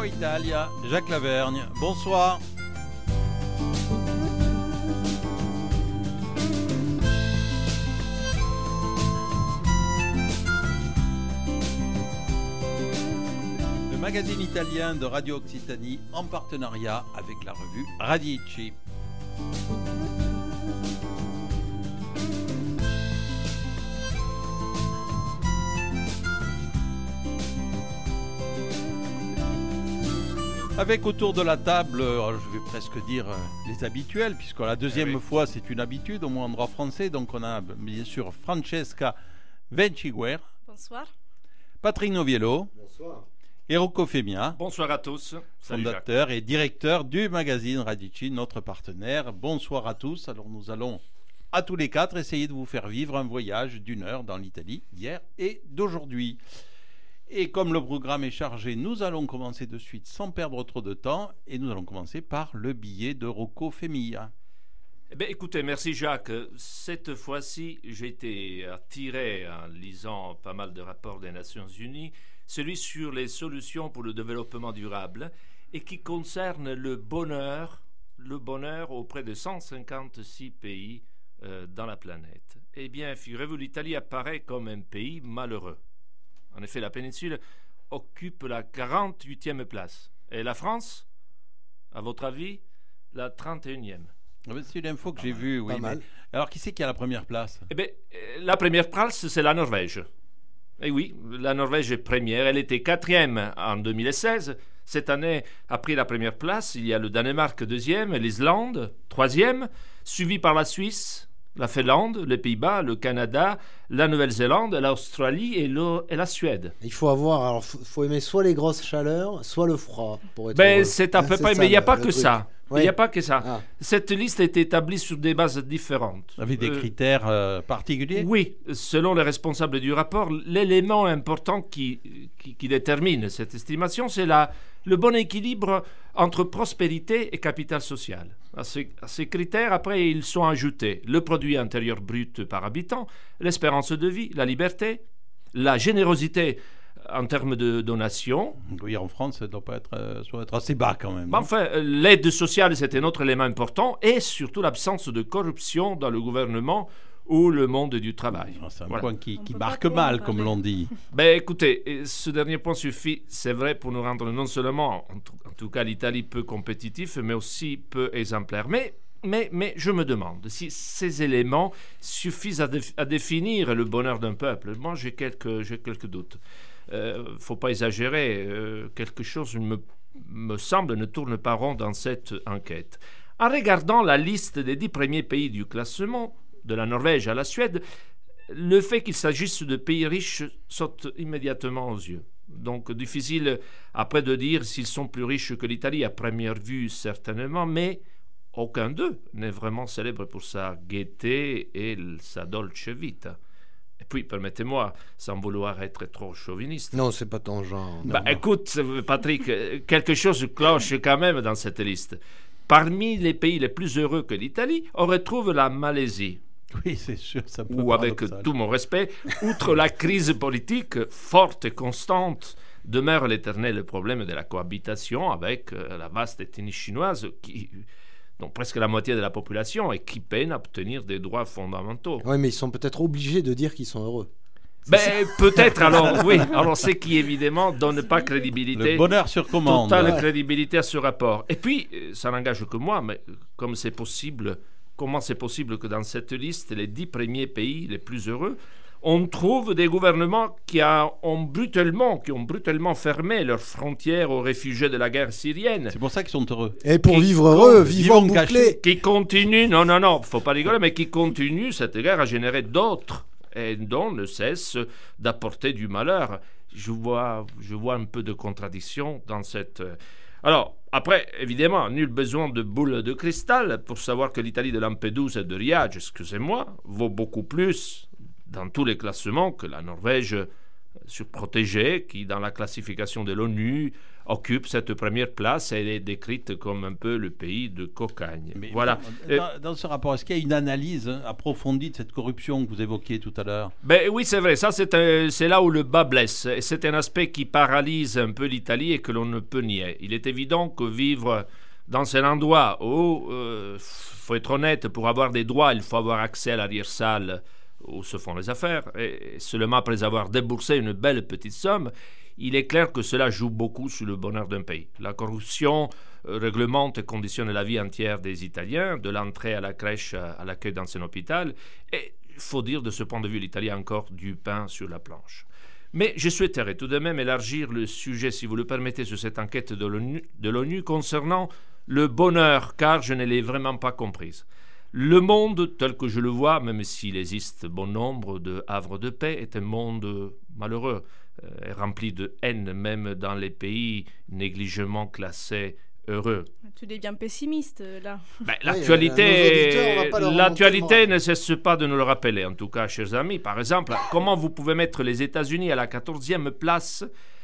Italia, Jacques Lavergne, bonsoir. Le magazine italien de Radio Occitanie en partenariat avec la revue Radici. Avec autour de la table, je vais presque dire les habituels, puisque la deuxième fois c'est une habitude, au moins en droit français. Donc on a bien sûr Francesca Venciguer. Bonsoir. Patrick Noviello. Bonsoir. Et Rocco Femia. Bonsoir à tous. Salut fondateur Jacques. et directeur du magazine Radici, notre partenaire. Bonsoir à tous. Alors nous allons à tous les quatre essayer de vous faire vivre un voyage d'une heure dans l'Italie d'hier et d'aujourd'hui. Et comme le programme est chargé, nous allons commencer de suite sans perdre trop de temps. Et nous allons commencer par le billet de Rocco Femia. Eh bien, écoutez, merci Jacques. Cette fois-ci, j'ai été attiré en lisant pas mal de rapports des Nations Unies, celui sur les solutions pour le développement durable et qui concerne le bonheur auprès de 156 pays dans la planète. Eh bien, figurez-vous, l'Italie apparaît comme un pays malheureux. En effet, la péninsule occupe la 48e place. Et la France, à votre avis, la 31e. C'est une info que j'ai vue, oui. Mais... Alors, qui c'est qui a la première place? Eh bien, la première place, c'est la Norvège. Et oui, la Norvège est première. Elle était 4e en 2016. Cette année a pris la première place. Il y a le Danemark 2e, l'Islande 3e, suivi par la Suisse, la Finlande, les Pays-Bas, le Canada, la Nouvelle-Zélande, l'Australie et la Suède. Il faut faut aimer soit les grosses chaleurs, soit le froid pour être Ben, heureux. c'est à peu près, mais il n'y a pas que ça. Oui. Il n'y a pas que ça. Ah. Cette liste est établie sur des bases différentes. Avec des critères particuliers? Oui, selon les responsables du rapport, l'élément important qui détermine cette estimation, c'est le bon équilibre entre prospérité et capital social. À ces critères, après, ils sont ajoutés le produit intérieur brut par habitant, l'espérance de vie, la liberté, la générosité en termes de donation. Oui, en France, ça doit être assez bas quand même. Enfin, l'aide sociale, c'est un autre élément important, et surtout l'absence de corruption dans le gouvernement ou le monde du travail. C'est un point qui marque mal, comme l'on dit. Ben, écoutez, ce dernier point suffit, c'est vrai, pour nous rendre non seulement, en tout cas l'Italie, peu compétitif, mais aussi peu exemplaire. Mais je me demande si ces éléments suffisent à définir le bonheur d'un peuple. Moi, j'ai quelques doutes. Faut pas exagérer, quelque chose me semble ne tourne pas rond dans cette enquête. En regardant la liste des 10 premiers pays du classement, de la Norvège à la Suède, le fait qu'il s'agisse de pays riches saute immédiatement aux yeux. Donc difficile après de dire s'ils sont plus riches que l'Italie à première vue certainement, mais aucun d'eux n'est vraiment célèbre pour sa gaieté et sa dolce vita. Et puis, permettez-moi, sans vouloir être trop chauviniste. Non, c'est pas ton genre. Écoute, Patrick, quelque chose cloche quand même dans cette liste. Parmi les pays les plus heureux que l'Italie, on retrouve la Malaisie. Oui, c'est sûr, ça peut Où, avec tout mon respect, outre la crise politique forte et constante, demeure l'éternel problème de la cohabitation avec la vaste ethnie chinoise dont presque la moitié de la population et qui peine à obtenir des droits fondamentaux. Oui, mais ils sont peut-être obligés de dire qu'ils sont heureux. Peut-être alors, oui. Alors, c'est qui évidemment donne pas crédibilité. Le bonheur sur commande. Totale crédibilité à ce rapport. Et puis, ça n'engage que moi, mais comment c'est possible que dans cette liste, les 10 premiers pays les plus heureux, on trouve des gouvernements qui ont brutalement fermé leurs frontières aux réfugiés de la guerre syrienne. C'est pour ça qu'ils sont heureux. Et pour vivre heureux, vivant bouclés. Qui continuent, faut pas rigoler, mais qui continuent cette guerre à générer d'autres et dont ne cesse d'apporter du malheur. Je vois un peu de contradiction dans cette... Alors, après, évidemment, nul besoin de boule de cristal pour savoir que l'Italie de Lampedusa et de Riad, excusez-moi, vaut beaucoup plus dans tous les classements que la Norvège surprotégée, qui dans la classification de l'ONU occupe cette première place. Elle est décrite comme un peu le pays de cocagne. Mais voilà. Dans ce rapport, est-ce qu'il y a une analyse approfondie de cette corruption que vous évoquiez tout à l'heure? Ben oui, c'est vrai. Ça, c'est là où le bas blesse. Et c'est un aspect qui paralyse un peu l'Italie et que l'on ne peut nier. Il est évident que vivre dans un endroit où, faut être honnête, pour avoir des droits, il faut avoir accès à l'arrière-salle où se font les affaires. Et seulement après avoir déboursé une belle petite somme, il est clair que cela joue beaucoup sur le bonheur d'un pays. La corruption réglemente et conditionne la vie entière des Italiens, de l'entrée à la crèche à l'accueil dans un hôpital. Et il faut dire, de ce point de vue, l'Italie a encore du pain sur la planche. Mais je souhaiterais tout de même élargir le sujet, si vous le permettez, sur cette enquête de l'ONU concernant le bonheur, car je ne l'ai vraiment pas comprise. Le monde, tel que je le vois, même s'il existe bon nombre de havres de paix, est un monde malheureux, rempli de haine, même dans les pays négligemment classés heureux. Tu deviens pessimiste, là. Ben, l'actualité ne cesse pas de nous le rappeler, en tout cas, chers amis. Par exemple, comment vous pouvez mettre les États-Unis à la 14e place?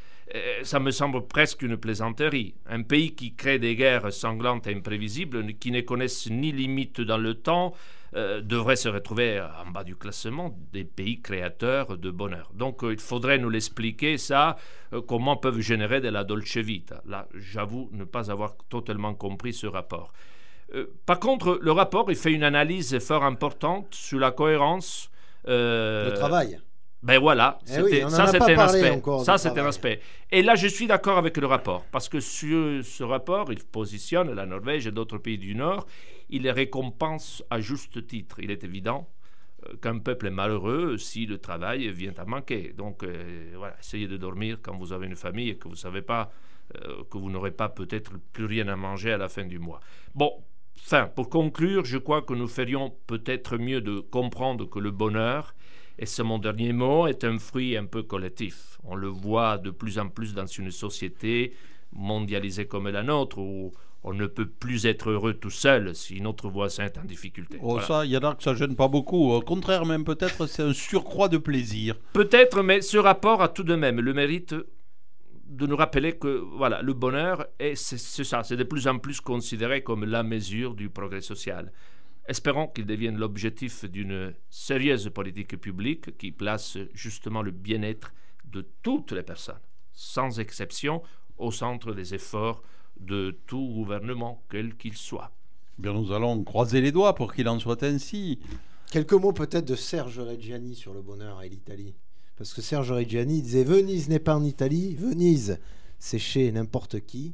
Ça me semble presque une plaisanterie. Un pays qui crée des guerres sanglantes et imprévisibles, qui ne connaissent ni limite dans le temps, devrait se retrouver en bas du classement des pays créateurs de bonheur. Donc il faudrait nous l'expliquer, ça, comment peuvent générer de la dolce vita. Là, j'avoue ne pas avoir totalement compris ce rapport. Par contre, le rapport, il fait une analyse fort importante sur la cohérence... le travail. Ben voilà, ça c'est un aspect. Ça c'est un aspect. Et là je suis d'accord avec le rapport, parce que sur ce rapport, il positionne la Norvège et d'autres pays du Nord, il les récompense à juste titre. Il est évident qu'un peuple est malheureux si le travail vient à manquer. Donc voilà, essayez de dormir quand vous avez une famille et que vous savez pas que vous n'aurez pas peut-être plus rien à manger à la fin du mois. Bon, pour conclure, je crois que nous ferions peut-être mieux de comprendre que le bonheur, et c'est mon dernier mot, est un fruit un peu collectif. On le voit de plus en plus dans une société mondialisée comme la nôtre, où on ne peut plus être heureux tout seul si notre voisin est en difficulté. Oh, voilà. Ça, il y en a que ça gêne pas beaucoup. Au contraire, même peut-être, c'est un surcroît de plaisir. Peut-être, mais ce rapport a tout de même le mérite de nous rappeler que voilà, le bonheur, c'est ça, c'est de plus en plus considéré comme la mesure du progrès social. Espérons qu'il devienne l'objectif d'une sérieuse politique publique qui place justement le bien-être de toutes les personnes, sans exception, au centre des efforts de tout gouvernement, quel qu'il soit. Bien, nous allons croiser les doigts pour qu'il en soit ainsi. Quelques mots peut-être de Serge Reggiani sur le bonheur et l'Italie. Parce que Serge Reggiani disait « Venise n'est pas en Italie, Venise, c'est chez n'importe qui.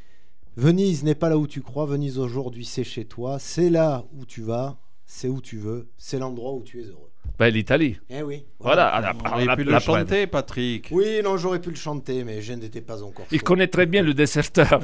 Venise n'est pas là où tu crois, Venise aujourd'hui c'est chez toi, c'est là où tu vas, c'est où tu veux, c'est l'endroit où tu es heureux. » Ben, l'Italie. Eh oui. Voilà. On aurait pu le chanter, Patrick. Oui, non, j'aurais pu le chanter, mais je n'étais pas encore chaud. Il connaît très bien le déserteur.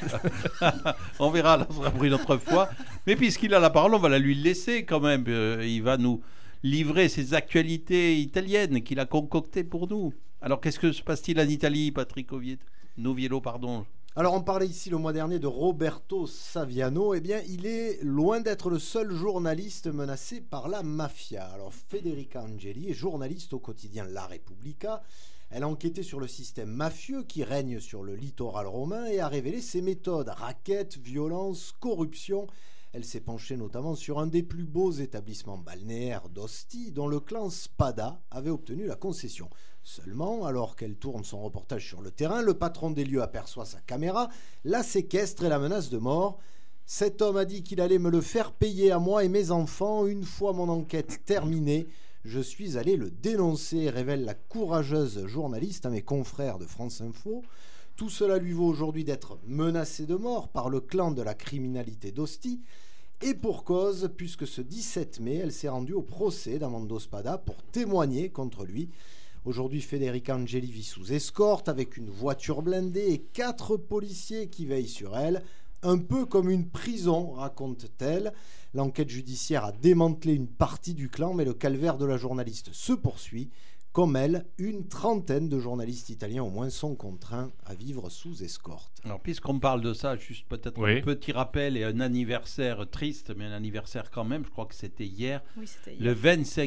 On verra, là, ça sera pris une autre fois. Mais puisqu'il a la parole, on va la lui laisser quand même. Il va nous livrer ses actualités italiennes qu'il a concoctées pour nous. Alors, qu'est-ce que se passe-t-il en Italie, Patrick Noviello, pardon. Alors, on parlait ici le mois dernier de Roberto Saviano. Eh bien, il est loin d'être le seul journaliste menacé par la mafia. Alors, Federica Angeli est journaliste au quotidien La Repubblica. Elle a enquêté sur le système mafieux qui règne sur le littoral romain et a révélé ses méthodes: raquettes, violence, corruption. Elle s'est penchée notamment sur un des plus beaux établissements balnéaires d'Ostie, dont le clan Spada avait obtenu la concession. Seulement, alors qu'elle tourne son reportage sur le terrain, le patron des lieux aperçoit sa caméra, la séquestre et la menace de mort. Cet homme a dit qu'il allait me le faire payer à moi et mes enfants. Une fois mon enquête terminée, je suis allé le dénoncer, révèle la courageuse journaliste à mes confrères de France Info. Tout cela lui vaut aujourd'hui d'être menacé de mort par le clan de la criminalité d'Ostie. Et pour cause, puisque ce 17 mai, elle s'est rendue au procès d'Armando Spada pour témoigner contre lui. Aujourd'hui, Federica Angeli vit sous escorte avec une voiture blindée et 4 policiers qui veillent sur elle. Un peu comme une prison, raconte-t-elle. L'enquête judiciaire a démantelé une partie du clan, mais le calvaire de la journaliste se poursuit. Comme elle, une trentaine de journalistes italiens au moins sont contraints à vivre sous escorte. Alors, puisqu'on parle de ça, juste peut-être Oui. un petit rappel et un anniversaire triste, mais un anniversaire quand même, je crois que c'était hier, Oui, c'était le hier.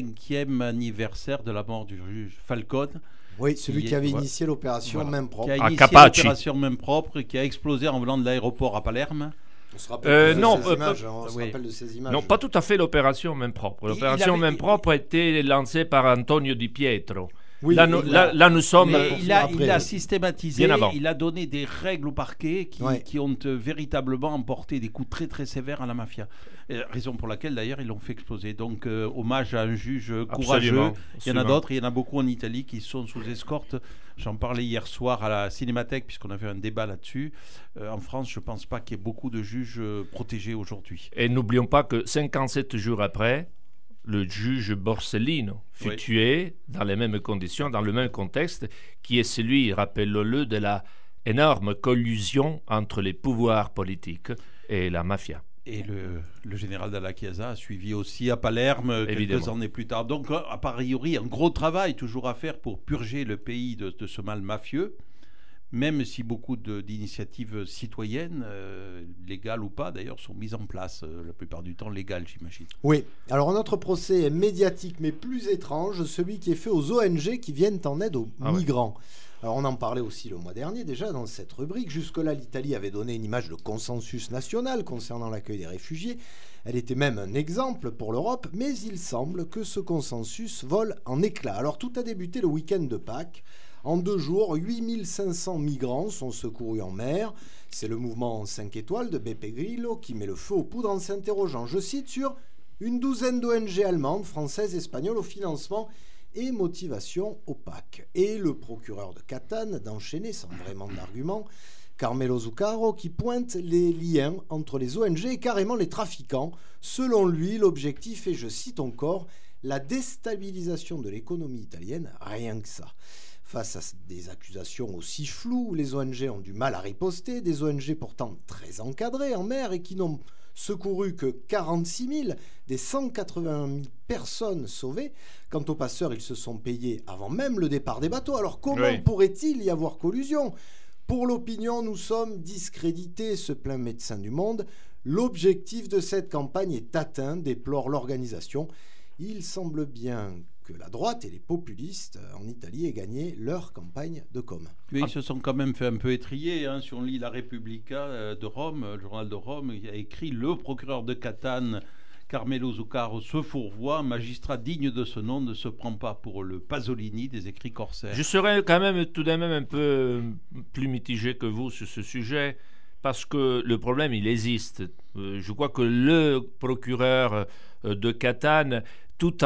25e anniversaire de la mort du juge Falcone, Oui, celui qui avait Voilà. initié l'opération Voilà. main qui propre. a À initié Capaci. l'opération Main Propre, qui a explosé en venant de l'aéroport à Palerme. On se rappelle de non, ces images. On se oui. rappelle de ces images. Non, pas tout à fait l'opération main propre. Il L'opération avait- main propre a été lancée par Antonio Di Pietro. Oui, là, et nous, il là, a- là, nous sommes... Mais il a, après, il a oui. systématisé, Bien avant. il a donné des règles au parquet qui ont véritablement emporté des coups très très sévères à la mafia. Raison pour laquelle d'ailleurs ils l'ont fait exploser. Donc hommage à un juge courageux. Absolument, Il y en a absolument. d'autres, il y en a beaucoup en Italie qui sont sous escorte. J'en parlais hier soir à la Cinémathèque puisqu'on avait un débat là-dessus. En France, je ne pense pas qu'il y ait beaucoup de juges protégés aujourd'hui. Et n'oublions pas que 57 jours après, le juge Borsellino fut Oui. tué dans les mêmes conditions, dans le même contexte, qui est celui, rappelons-le, de la énorme collusion entre les pouvoirs politiques et la mafia. Et le général Dalla Chiesa a suivi aussi à Palerme quelques Évidemment. années plus tard. Donc, a priori, un gros travail toujours à faire pour purger le pays de ce mal mafieux, même si beaucoup d'initiatives citoyennes, légales ou pas d'ailleurs, sont mises en place, la plupart du temps légales, j'imagine. Oui, alors un autre procès est médiatique mais plus étrange, celui qui est fait aux ONG qui viennent en aide aux Ah ouais. migrants. Alors on en parlait aussi le mois dernier déjà dans cette rubrique. Jusque-là, l'Italie avait donné une image de consensus national concernant l'accueil des réfugiés. Elle était même un exemple pour l'Europe, mais il semble que ce consensus vole en éclats. Alors tout a débuté le week-end de Pâques. En 2 jours, 8500 migrants sont secourus en mer. C'est le mouvement 5 étoiles de Beppe Grillo qui met le feu aux poudres en s'interrogeant, je cite, sur une douzaine d'ONG allemandes, françaises, espagnoles au financement et motivation opaque. Et le procureur de Catane d'enchaîner sans vraiment d'argument, Carmelo Zuccaro, qui pointe les liens entre les ONG et carrément les trafiquants. Selon lui, l'objectif est, je cite encore, la déstabilisation de l'économie italienne, rien que ça. Face à des accusations aussi floues, les ONG ont du mal à riposter, des ONG pourtant très encadrées en mer et qui n'ont secouru que 46 000 des 180 000 personnes sauvées. Quant aux passeurs, ils se sont payés avant même le départ des bateaux. Alors comment Oui. pourrait-il y avoir collusion ? Pour l'opinion, nous sommes discrédités, se plaint Médecins du Monde. L'objectif de cette campagne est atteint, déplore l'organisation. Il semble bien que la droite et les populistes en Italie aient gagné leur campagne de com. Mais ils se sont quand même fait un peu étrier. Hein. Si on lit la Repubblica de Rome, le journal de Rome, il a écrit « Le procureur de Catane, Carmelo Zuccaro, se fourvoie. Magistrat digne de ce nom ne se prend pas pour le Pasolini des écrits corsaires. » Je serais quand même tout de même un peu plus mitigé que vous sur ce sujet, parce que le problème, il existe. Je crois que le procureur de Catane, tout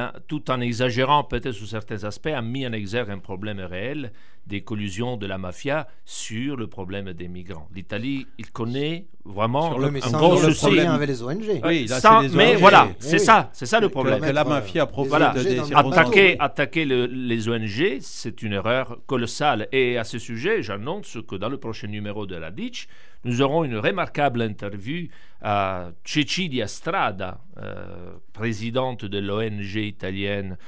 en exagérant peut-être sur certains aspects, a mis en exergue un problème réel des collusions de la mafia sur le problème des migrants. L'Italie, il connaît vraiment Sur le- un mais sans gros le souci. problème avec les ONG. Oui, là, Sans- c'est les mais ONG. voilà, Oui, c'est oui. ça le problème. Que la mafia profite Voilà. des Dans le circonstances. Attaquer les ONG, c'est une erreur colossale. Et à ce sujet, j'annonce que dans le prochain numéro de la Ditch, nous aurons une remarquable interview à Cecilia Strada, présidente de l'ONG italienne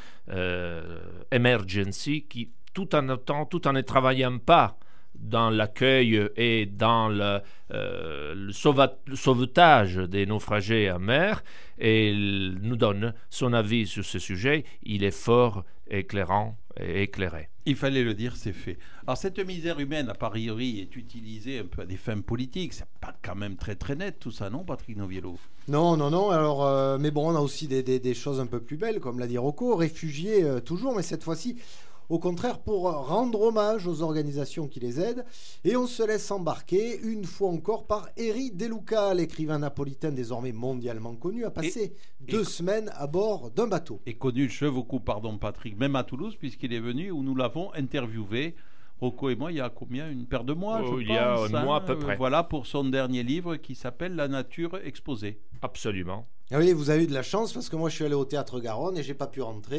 Emergency, qui, tout en ne travaillant pas dans l'accueil et dans le sauvetage des naufragés en mer, et il nous donne son avis sur ce sujet. Il est fort éclairant et éclairé. Il fallait le dire, c'est fait. Alors cette misère humaine, a priori, est utilisée un peu à des fins politiques. C'est pas quand même très très net tout ça, non, Patrick Noviello? Non. Alors, mais bon, on a aussi des choses un peu plus belles, comme l'a dit Rocco, réfugiés toujours, mais cette fois-ci, au contraire, pour rendre hommage aux organisations qui les aident. Et on se laisse embarquer, une fois encore, par Eri De Luca, l'écrivain napolitain désormais mondialement connu, a passé 2 semaines à bord d'un bateau. Et connu, je vous coupe, pardon Patrick, même à Toulouse, puisqu'il est venu, où nous l'avons interviewé, Rocco et moi, il y a combien? Une paire de mois, je pense. Il y a un mois à peu près. Voilà, pour son dernier livre qui s'appelle La nature exposée. Absolument. Ah oui, vous avez eu de la chance, parce que moi, je suis allé au Théâtre Garonne et j'ai pas pu rentrer,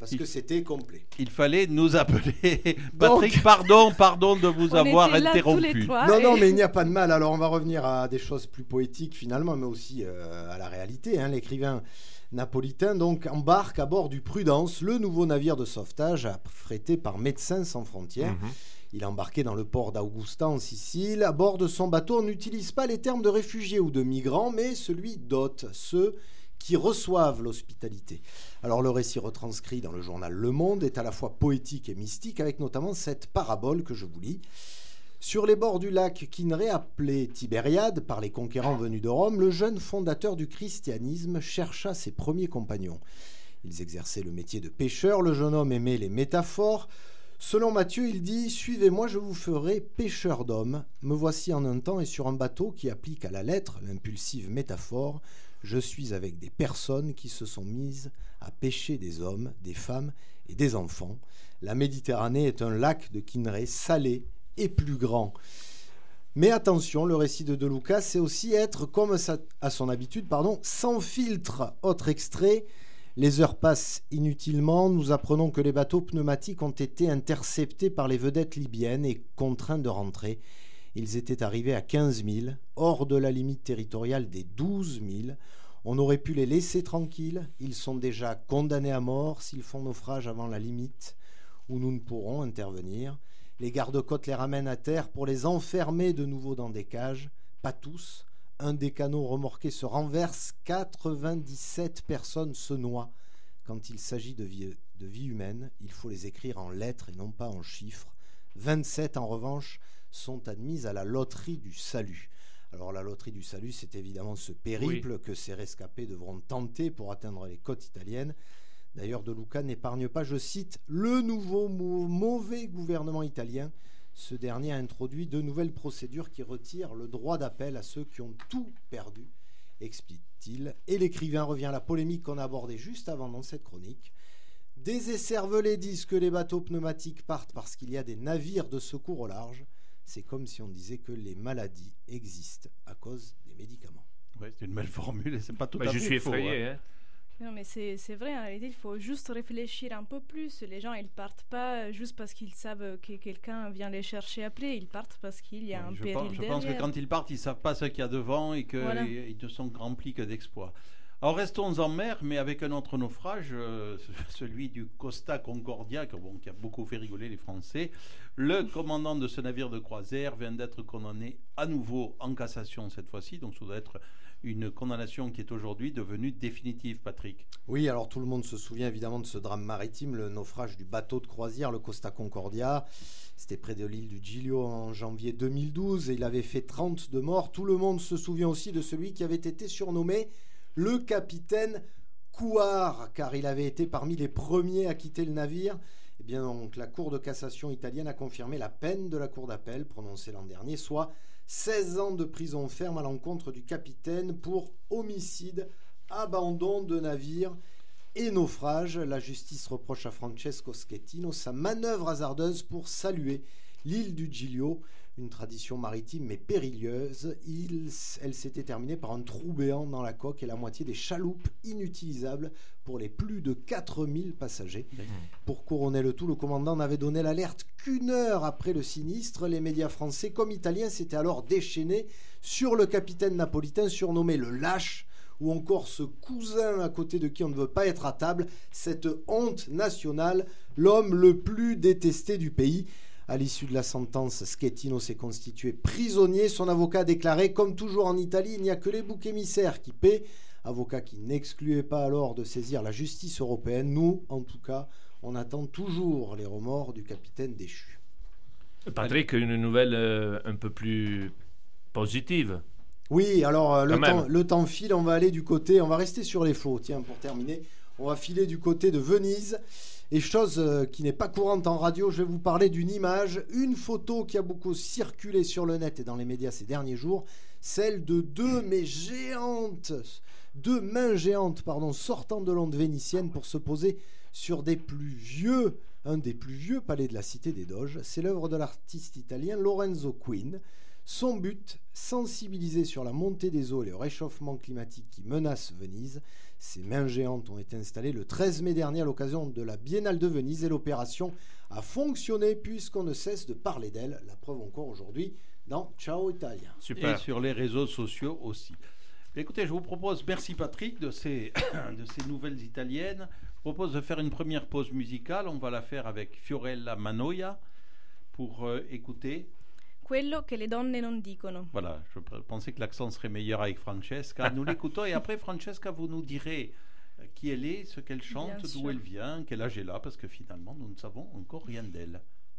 parce que c'était complet. Il fallait nous appeler. Patrick, pardon de vous avoir interrompu. Non, mais il n'y a pas de mal. Alors, on va revenir à des choses plus poétiques finalement, mais aussi à la réalité. L'écrivain napolitain donc embarque à bord du Prudence, le nouveau navire de sauvetage affrété par Médecins sans frontières. Il est embarqué dans le port d'Augusta en Sicile. À bord de son bateau, on n'utilise pas les termes de réfugiés ou de migrants, mais celui d'hôtes, ceux qui reçoivent l'hospitalité. Alors le récit retranscrit dans le journal Le Monde est à la fois poétique et mystique, avec notamment cette parabole que je vous lis. Sur les bords du lac Kinré, appelé Tibériade par les conquérants venus de Rome, le jeune fondateur du christianisme chercha ses premiers compagnons. Ils exerçaient le métier de pêcheur, le jeune homme aimait les métaphores. Selon Matthieu, il dit « Suivez-moi, je vous ferai pêcheur d'hommes. Me voici en un temps et sur un bateau qui applique à la lettre l'impulsive métaphore. Je suis avec des personnes qui se sont mises à pêcher des hommes, des femmes et des enfants. La Méditerranée est un lac de Kinré salé et plus grand. » Mais attention, le récit de Lucas, c'est aussi être, comme à son habitude, sans filtre. Autre extrait. Les heures passent inutilement. Nous apprenons que les bateaux pneumatiques ont été interceptés par les vedettes libyennes et contraints de rentrer. Ils étaient arrivés à 15 000, hors de la limite territoriale des 12 000. On aurait pu les laisser tranquilles. Ils sont déjà condamnés à mort s'ils font naufrage avant la limite où nous ne pourrons intervenir. Les gardes-côtes les ramènent à terre pour les enfermer de nouveau dans des cages. Pas tous. Un des canots remorqués se renverse, 97 personnes se noient. Quand il s'agit de vie humaine, il faut les écrire en lettres et non pas en chiffres. 27 en revanche sont admises à la loterie du salut. Alors la loterie du salut, c'est évidemment ce périple que ces rescapés devront tenter pour atteindre les côtes italiennes. D'ailleurs, De Luca n'épargne pas, je cite, « le nouveau mauvais gouvernement italien ». Ce dernier a introduit de nouvelles procédures qui retirent le droit d'appel à ceux qui ont tout perdu, explique-t-il. Et l'écrivain revient à la polémique qu'on a abordée juste avant dans cette chronique. Des écervelés disent que les bateaux pneumatiques partent parce qu'il y a des navires de secours au large. C'est comme si on disait que les maladies existent à cause des médicaments. Oui, c'est une belle formule et c'est pas tout à fait Je suis faux, effrayé. hein. Non, mais c'est vrai, en réalité, il faut juste réfléchir un peu plus. Les gens, ils partent pas juste parce qu'ils savent que quelqu'un vient les chercher après. Ils partent parce qu'il y a un péril derrière. Je pense que quand ils partent, ils ne savent pas ce qu'il y a devant et qu'ils ne sont remplis que d'exploits. Alors restons en mer, mais avec un autre naufrage, celui du Costa Concordia, qui a beaucoup fait rigoler les Français. Le commandant de ce navire de croisière vient d'être condamné à nouveau en cassation cette fois-ci, donc ça doit être une condamnation qui est aujourd'hui devenue définitive, Patrick. Oui, alors tout le monde se souvient évidemment de ce drame maritime, le naufrage du bateau de croisière, le Costa Concordia. C'était près de l'île du Giglio en janvier 2012 et il avait fait 32 morts. Tout le monde se souvient aussi de celui qui avait été surnommé le capitaine Couard, car il avait été parmi les premiers à quitter le navire. Eh bien, donc, la Cour de cassation italienne a confirmé la peine de la Cour d'appel prononcée l'an dernier, soit 16 ans de prison ferme à l'encontre du capitaine pour homicide, abandon de navire et naufrage. La justice reproche à Francesco Schettino sa manœuvre hasardeuse pour saluer l'île du Giglio, une tradition maritime mais périlleuse. Elle s'était terminée par un trou béant dans la coque et la moitié des chaloupes inutilisables pour les plus de 4000 passagers. Pour couronner le tout, le commandant n'avait donné l'alerte qu'une heure après le sinistre. Les médias français comme italiens s'étaient alors déchaînés sur le capitaine napolitain surnommé le lâche, ou encore ce cousin à côté de qui on ne veut pas être à table, cette honte nationale, l'homme le plus détesté du pays. À l'issue de la sentence, Schettino s'est constitué prisonnier. Son avocat a déclaré, comme toujours en Italie, il n'y a que les boucs émissaires qui paient. Avocat qui n'excluait pas alors de saisir la justice européenne. Nous, en tout cas, on attend toujours les remords du capitaine déchu. Patrick, une nouvelle un peu plus positive. Oui, alors le temps file, on va aller du côté, on va rester sur les flots. Tiens, pour terminer, on va filer du côté de Venise. Et chose qui n'est pas courante en radio, je vais vous parler d'une image, une photo qui a beaucoup circulé sur le net et dans les médias ces derniers jours, celle de deux mains géantes, sortant de l'onde vénitienne pour se poser sur un des plus vieux palais de la cité des Doges. C'est l'œuvre de l'artiste italien Lorenzo Quinn. Son but, sensibiliser sur la montée des eaux et le réchauffement climatique qui menace Venise. Ces mains géantes ont été installées le 13 mai dernier à l'occasion de la Biennale de Venise et l'opération a fonctionné puisqu'on ne cesse de parler d'elle. La preuve encore aujourd'hui dans Ciao Italia. Super. Et sur les réseaux sociaux aussi. Écoutez, je vous propose, merci Patrick, de ces nouvelles italiennes. Je propose de faire une première pause musicale. On va la faire avec Fiorella Mannoia pour écouter. Quello che le donne non dicono. Voilà, je pensais que l'accent serait meilleur avec Francesca. Nous l'écoutons et après, Francesca, vous nous direz qui elle est, ce qu'elle chante, d'où elle vient, quel âge elle a, parce que finalement, nous ne savons encore rien d'elle.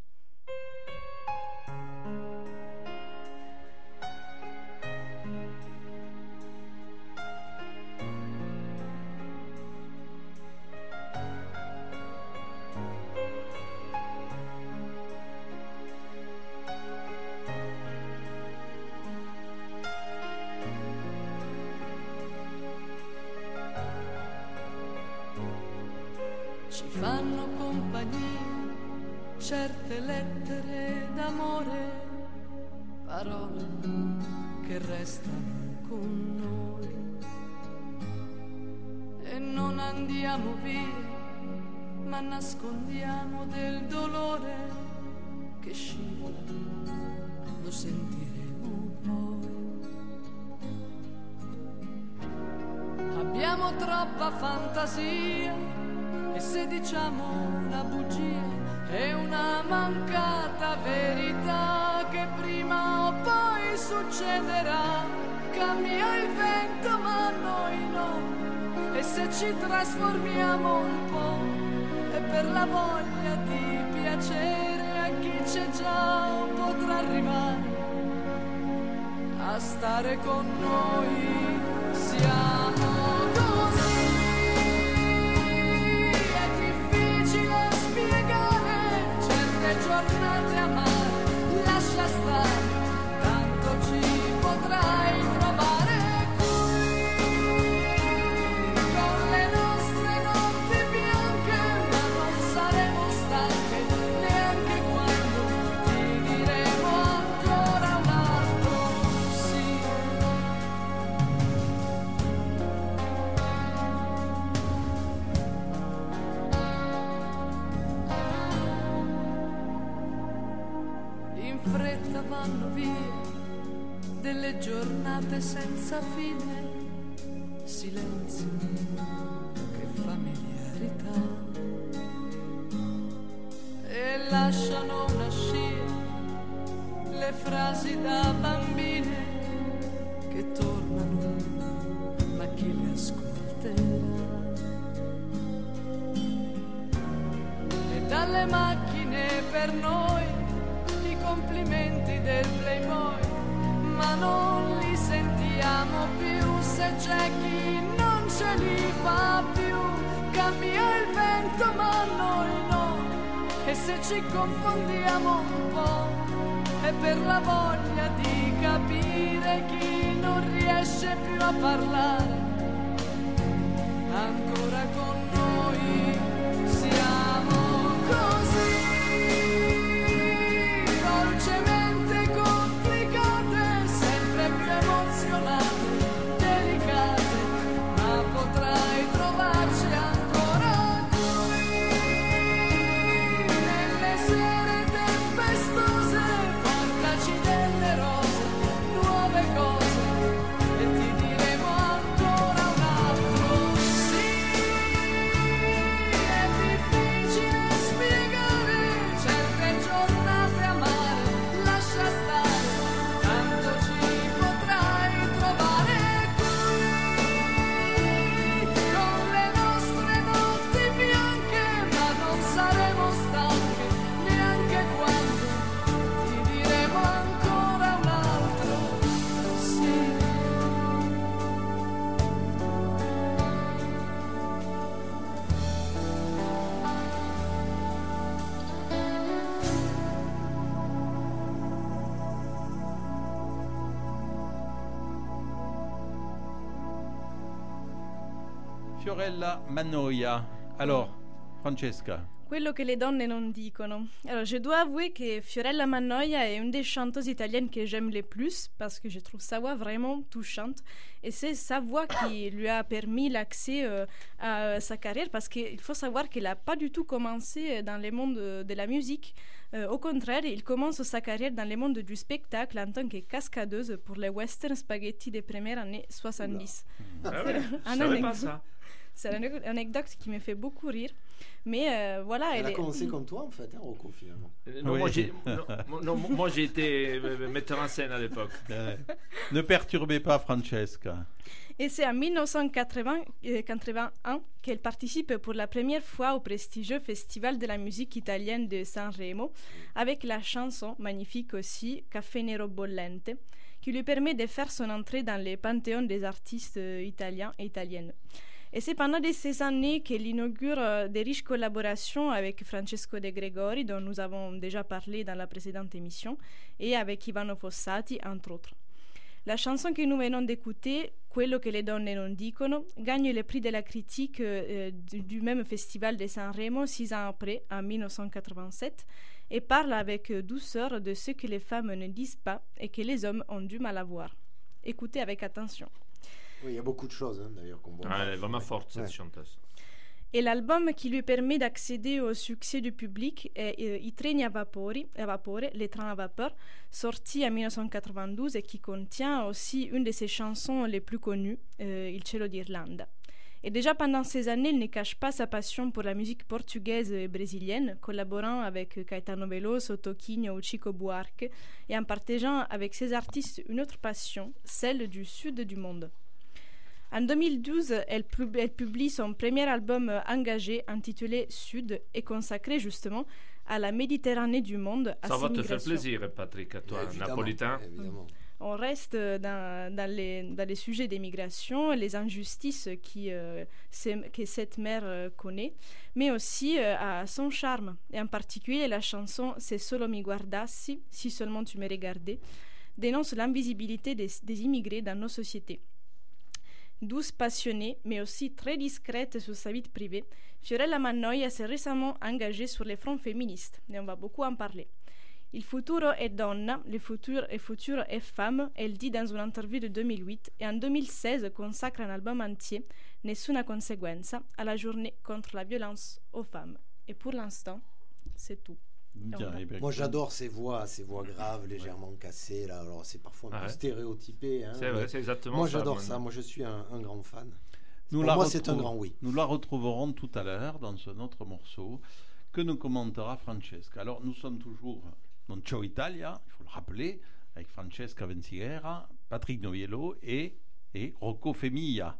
Ci fanno compagnia certe lettere d'amore, parole che restano con noi e non andiamo via, ma nascondiamo del dolore che scivola, lo sentiremo poi. Abbiamo troppa fantasia e se diciamo una bugia è una mancata verità che prima o poi succederà. Cambia il vento ma noi no, e se ci trasformiamo un po' è per la voglia di piacere a chi c'è già potrà arrivare a stare con noi. Siamo giornate amare, lascia stare, tanto ci potrai trovare qui, con le nostre notti bianche, ma non saremo stanche neanche quando ti diremo ancora un altro sì. In fretta vanno via delle giornate senza fine, silenzio, che familiarità, e lasciano una scia le frasi da bambine che tornano, ma chi le ascolterà? E dalle macchine per noi complimenti del Playboy, ma non li sentiamo più se c'è chi non ce li fa più. Cambia il vento ma noi no, e se ci confondiamo un po' è per la voglia di capire chi non riesce più a parlare ancora con noi. Siamo così dolcemente complicate, sempre più emozionate, delicate, ma potrai trovarci ancora qui, nelle sere tempestose, portaci delle rose, nuove cose, e ti diremo ancora un altro sì. È difficile spiegare certe giornate amare, lascia stare, tanto ci potrai trovare qui, con le nostre notti bianche, ma non saremo stanche neanche quando ti diremo ancora un altro sì. Fiorella Mannoia. Alors, Francesca, Quello che le donne non dicono. Alors, je dois avouer que Fiorella Mannoia est une des chanteuses italiennes que j'aime le plus parce que je trouve sa voix vraiment touchante. Et c'est sa voix qui lui a permis l'accès à sa carrière parce qu'il faut savoir qu'elle n'a pas du tout commencé dans le monde de la musique. Au contraire, il commence sa carrière dans le monde du spectacle en tant que cascadeuse pour les western spaghetti des premières années 70. Ah ouais, je Un savais pas anecdote. ça. C'est une anecdote qui me fait beaucoup rire. Mais voilà, Elle a est... commencé comme toi, en fait, hein, Rocco, finalement. Non, Oui. moi j'ai été metteur en scène à l'époque. Ne perturbez pas Francesca. Et c'est en 1981 qu'elle participe pour la première fois au prestigieux Festival de la musique italienne de Sanremo avec la chanson magnifique aussi Caffè Nero Bollente qui lui permet de faire son entrée dans les panthéons des artistes italiens et italiennes. Et c'est pendant ces années qu'elle inaugure des riches collaborations avec Francesco De Gregori, dont nous avons déjà parlé dans la précédente émission, et avec Ivano Fossati, entre autres. La chanson que nous venons d'écouter, Quello che le donne non dicono, gagne le prix de la critique du même festival de Sanremo 6 ans après, en 1987, et parle avec douceur de ce que les femmes ne disent pas et que les hommes ont du mal à voir. Écoutez avec attention. Oui, il y a beaucoup de choses, hein, d'ailleurs, qu'on voit. Ah, elle est vraiment forte, cette Ouais. chanteuse. Et l'album qui lui permet d'accéder au succès du public est I treni a vapore, Les trains à vapeur, sorti en 1992 et qui contient aussi une de ses chansons les plus connues, Il cielo d'Irlanda. Et déjà pendant ces années, il ne cache pas sa passion pour la musique portugaise et brésilienne, collaborant avec Caetano Veloso, Toquinho ou Chico Buarque, et en partageant avec ces artistes une autre passion, celle du sud du monde. En 2012, elle publie son premier album engagé intitulé Sud et consacré justement à la Méditerranée du monde. À Ça ses va te faire migrations. plaisir, Patrick, à toi, Évidemment, napolitain. évidemment. On reste dans les sujets des migrations, les injustices que cette mer connaît, mais aussi à son charme. Et en particulier, la chanson Se solo mi guardassi, si seulement tu me regardais, dénonce l'invisibilité des immigrés dans nos sociétés. Douce, passionnée, mais aussi très discrète sur sa vie privée, Fiorella Mannoia s'est récemment engagée sur les fronts féministes, et on va beaucoup en parler. Il futuro è donna, le futur est femme, elle dit dans une interview de 2008, et en 2016 consacre un album entier, Nessuna conseguenza, à la journée contre la violence aux femmes. Et pour l'instant, c'est tout. Bien, eh bien, Moi, j'adore ces voix graves, légèrement cassées. Là. Alors, c'est parfois un peu Ouais. stéréotypé. Hein, C'est vrai, mais c'est exactement moi, ça. j'adore ça. Moi, je suis un grand fan. Nous Pour moi, c'est un retrouve- grand oui. Nous la retrouverons tout à l'heure dans un autre morceau que nous commentera Francesca. Alors, nous sommes toujours dans Ciao Italia, il faut le rappeler, avec Francesca Venziera, Patrick Noviello et Rocco Femiglia.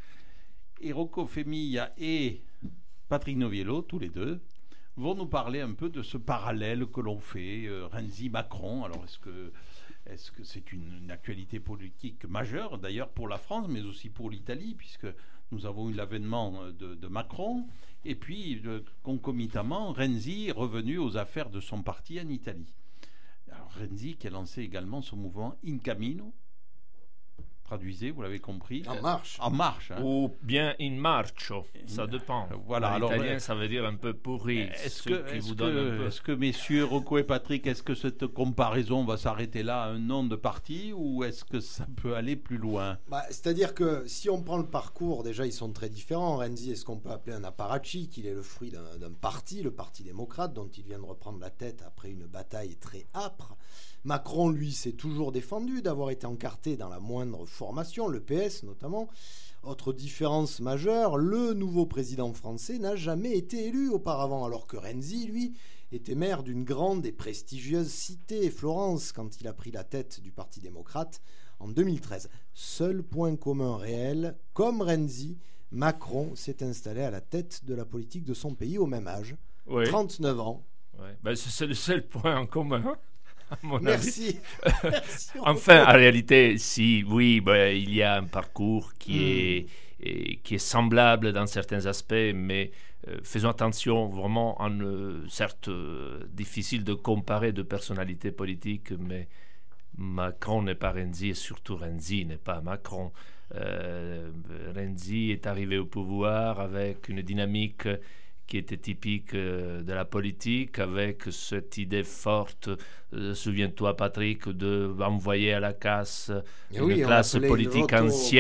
Et Rocco Femiglia et Patrick Noviello, tous les deux, vont nous parler un peu de ce parallèle que l'on fait, Renzi-Macron. Alors, est-ce que c'est une actualité politique majeure, d'ailleurs pour la France, mais aussi pour l'Italie, puisque nous avons eu l'avènement de Macron, et puis concomitamment, Renzi est revenu aux affaires de son parti en Italie. Alors, Renzi qui a lancé également son mouvement In Camino, traduisez, vous l'avez compris, En marche. en marche. Hein. Ou bien in marcho, ça dépend. Voilà, En alors, italien, ça veut dire un peu pourri. Est-ce ce qui vous donne un peu. est-ce que messieurs Rocco et Patrick, est-ce que cette comparaison va s'arrêter là à un nom de parti ou est-ce que ça peut aller plus loin? Bah, c'est-à-dire que si on prend le parcours, déjà ils sont très différents. Renzi est ce qu'on peut appeler un apparatchik, il est le fruit d'un parti, le Parti démocrate, dont il vient de reprendre la tête après une bataille très âpre. Macron, lui, s'est toujours défendu d'avoir été encarté dans la moindre formation, le PS notamment. Autre différence majeure, le nouveau président français n'a jamais été élu auparavant, alors que Renzi, lui, était maire d'une grande et prestigieuse cité, Florence, quand il a pris la tête du Parti démocrate en 2013. Seul point commun réel, comme Renzi, Macron s'est installé à la tête de la politique de son pays au même âge, Oui. 39 ans. Ouais. Ben, c'est le seul point en commun, à mon avis. Merci. Merci, Enfin, Rocco. en réalité, si, oui, ben, il y a un parcours qui est semblable dans certains aspects, mais faisons attention vraiment, certes, difficile de comparer deux personnalités politiques, mais Macron n'est pas Renzi et surtout Renzi n'est pas Macron. Renzi est arrivé au pouvoir avec une dynamique qui était typique de la politique, avec cette idée forte, souviens-toi Patrick, d'envoyer à la casse une classe politique